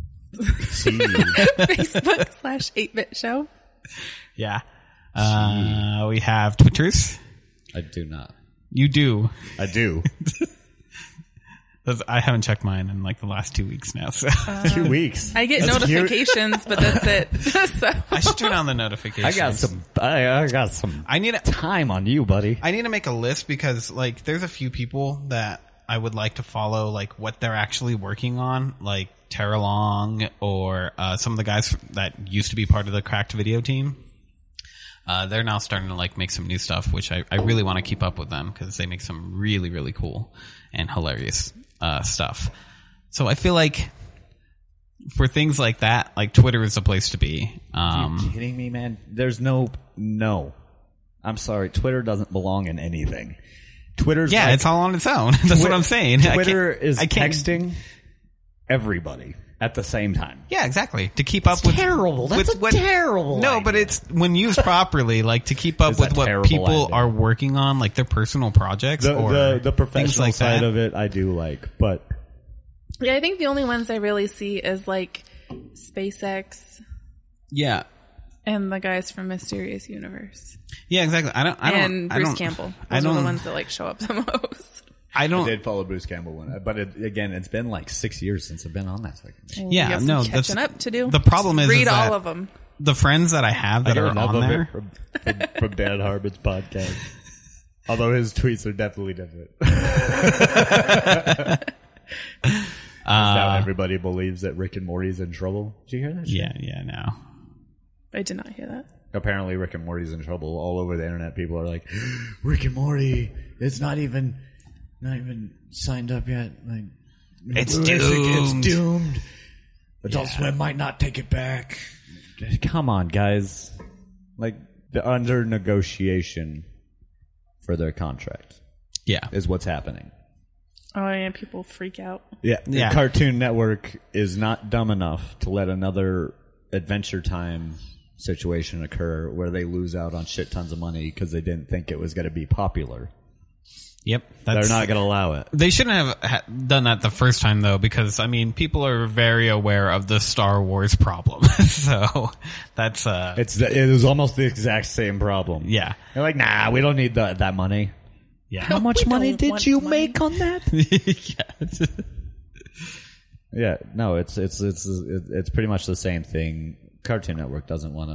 Facebook slash eight bit show. Yeah. Uh, we have Twitters. I do not. You do. I do. That's, I haven't checked mine in like the last two weeks now. So Uh, Two weeks. I get That's notifications, but that's it. So. I should turn on the notifications. I got some. I, I got some. I need a, time on you, buddy. I need to make a list because like there's a few people that I would like to follow, like what they're actually working on, like Tara Long or uh, some of the guys that used to be part of the Cracked Video team. Uh, they're now starting to like make some new stuff, which I, I really want to keep up with them because they make some really, really cool and hilarious uh, stuff. So I feel like for things like that, like Twitter is the place to be. Um, Are you kidding me, man? There's no, no. I'm sorry. Twitter doesn't belong in anything. Twitter's yeah, like, it's all on its own. That's Twi- what I'm saying. Twitter I can't- is I can't- texting everybody at the same time. Yeah, exactly. To keep up It's with terrible. That's with a what, terrible No, idea. but it's when used properly, like to keep up It's with a what terrible people idea. are working on, like their personal projects The, or the, the things professional like side that. of it, I do like, but Yeah, I think the only ones I really see is like SpaceX Yeah, and the guys from Mysterious Universe yeah, exactly. I don't. I don't. and I Bruce don't, Campbell. I Those are don't. the ones that like show up the most. I I don't. did follow Bruce Campbell one. But it, again, it's been like six years since I've been on that second. And Yeah, you have some no, catching that's- up to do. the problem is- read is all that- of them. The friends that I have that I are get enough on of there. it from, from, from Dan Harmon's podcast. Although his tweets are definitely different. now everybody believes that Rick and Morty's in trouble. Did you hear that shit? Yeah, yeah, no. I did not hear that. Apparently Rick and Morty's in trouble. All over the internet people are like, Rick and Morty, it's not even not even signed up yet. Like It's it's, doomed. it's doomed. Adult Swim might not take it back. Come on, guys. Like they're under negotiation for their contract Yeah, is what's happening. Oh yeah, people freak out. Yeah, Yeah. the Cartoon Network is not dumb enough to let another Adventure Time situation occur where they lose out on shit tons of money because they didn't think it was going to be popular. yep. That's, They're not going to allow it. They shouldn't have ha- done that the first time, though, because I mean, people are very aware of the Star Wars problem. So that's uh, It's the, it was almost the exact same problem. yeah, They're like, nah, we don't need the, that money. yeah, How much We money don't did want you money. make on that? yeah. Yeah, no, it's it's it's it's pretty much the same thing. Cartoon Network doesn't want to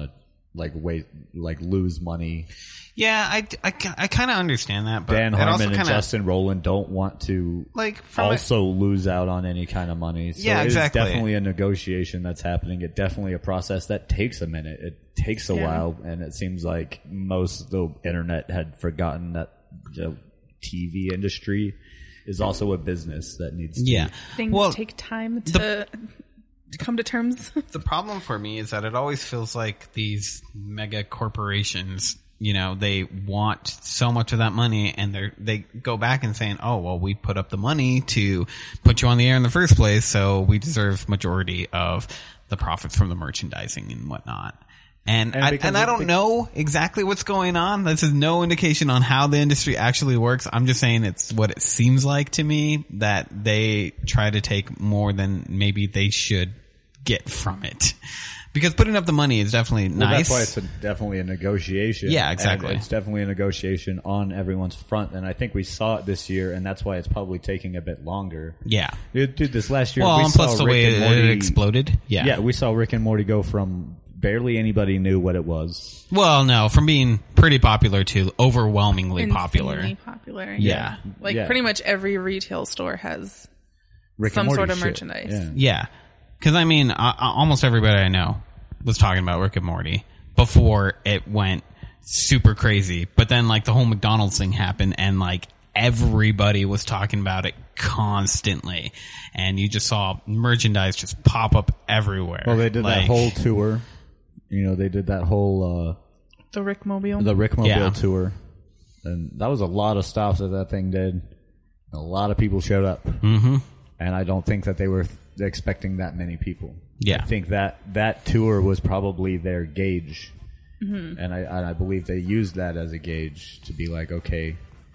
like wait, like lose money. Yeah, I, I, I kind of understand that, but Dan it Harmon also and kinda, Justin Roiland don't want to like from also lose out on any kind of money. So Yeah, exactly. It's definitely a negotiation that's happening. It's definitely a process that takes a minute. It takes a Yeah. while, and it seems like most of the internet had forgotten that the T V industry is also a business that needs to yeah. Things Well, take time to, the- to come to terms. the problem for me is that it always feels like these mega corporations, you know, they want so much of that money, and they they go back and saying, "Oh, well, we put up the money to put you on the air in the first place, so we deserve majority of the profits from the merchandising and whatnot." And And I, because and I of don't the- know exactly what's going on. This is no indication on how the industry actually works. I'm just saying it's what it seems like to me, that they try to take more than maybe they should get from it. Because putting up the money is definitely Well, nice. that's why it's a, definitely a negotiation. Yeah, exactly. And it's definitely a negotiation on everyone's front, and I think we saw it this year, and that's why it's probably taking a bit longer. yeah. Dude, dude, this last year Well, we and saw plus the Rick way and it, Morty, it exploded. Yeah. Yeah, we saw Rick and Morty go from barely anybody knew what it was. Well, no, from being pretty popular to overwhelmingly popular. Insanely popular. Yeah. Like Yeah. pretty much every retail store has Rick some and Morty sort of shit. merchandise. Yeah. Yeah. Because, I mean, uh, almost everybody I know was talking about Rick and Morty before it went super crazy. But then, like, the whole McDonald's thing happened, and, like, everybody was talking about it constantly. And you just saw merchandise just pop up everywhere. Well, they did like, that whole tour. You know, they did that whole uh, The Rick Mobile. the Rick Mobile Yeah. tour, and that was a lot of stops that that thing did. A lot of people showed up, Mm-hmm. and I don't think that they were expecting that many people. Yeah. I think that that tour was probably their gauge, Mm-hmm. and I and I believe they used that as a gauge to be like, okay,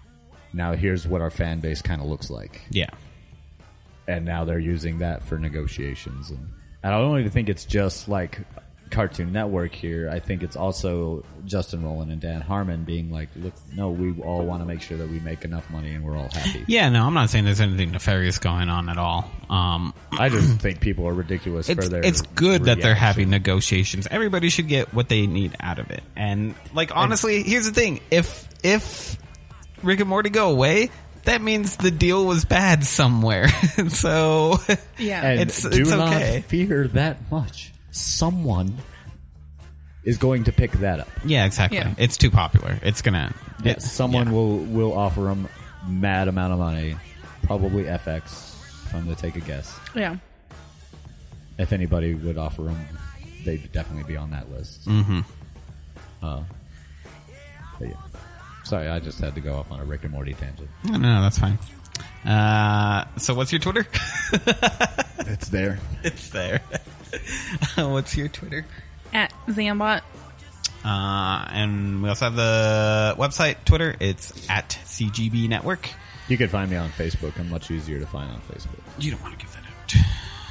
now here's what our fan base kind of looks like, Yeah. and now they're using that for negotiations. And I don't even think it's just like Cartoon Network here. I think it's also Justin Roiland and Dan Harmon being like, look, no, we all want to make sure that we make enough money and we're all happy. Yeah, no, I'm not saying there's anything nefarious going on at all. Um, I just think people are ridiculous it's, for their it's good that they're reaction. having negotiations. Everybody should get what they need out of it. And, like, honestly, here's the thing. If, if Rick and Morty go away, that means the deal was bad somewhere. So, yeah. And It's- do it's not okay. fear that much. Someone is going to pick that up. yeah, exactly. Yeah. It's too popular. It's gonna, Yeah, it- someone yeah. will will offer them mad amount of money, probably F X. If I'm going to take a guess, yeah. if anybody would offer them, they'd definitely be on that list. Mm-hmm. Uh, but yeah, sorry, I just had to go off on a Rick and Morty tangent. No, no, that's fine. Uh, so what's your Twitter? It's there. It's there. What's your Twitter? At Zambot. Uh, and we also have the website, Twitter. It's at C G B Network. You can find me on Facebook. I'm much easier to find on Facebook. You don't want to give that out.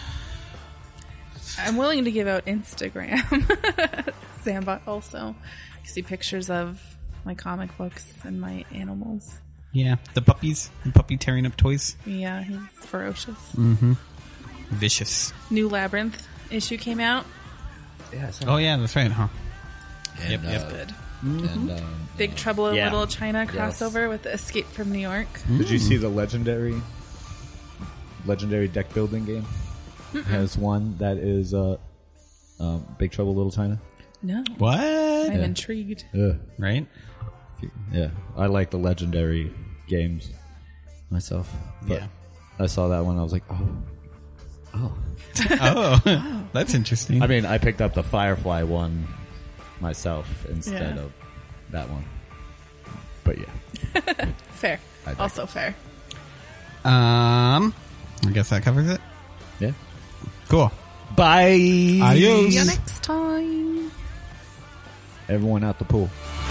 I'm willing to give out Instagram. Zambot also. You see pictures of my comic books and my animals. Yeah, the puppies, the puppy tearing up toys. Yeah, he's ferocious. Vicious. New Labyrinth issue came out. Yeah. Oh yeah, that's right, huh? And, Yep, yep. uh, Good. And um, Big Trouble in yeah. Little China Yes. crossover with the Escape from New York. did you see the legendary, legendary deck building game? Has one that is uh, um, Big Trouble Little China. No. What? I'm Yeah. intrigued. Ugh. Right? Yeah, I like the legendary games myself. But Yeah. I saw that one. I was like, oh, oh. Oh, that's interesting. I mean, I picked up the Firefly one myself instead Yeah. of that one. But yeah, Fair. I like Also fair. um, I guess that covers it. yeah. Cool. Bye. Adios. See you next time. Everyone out the pool.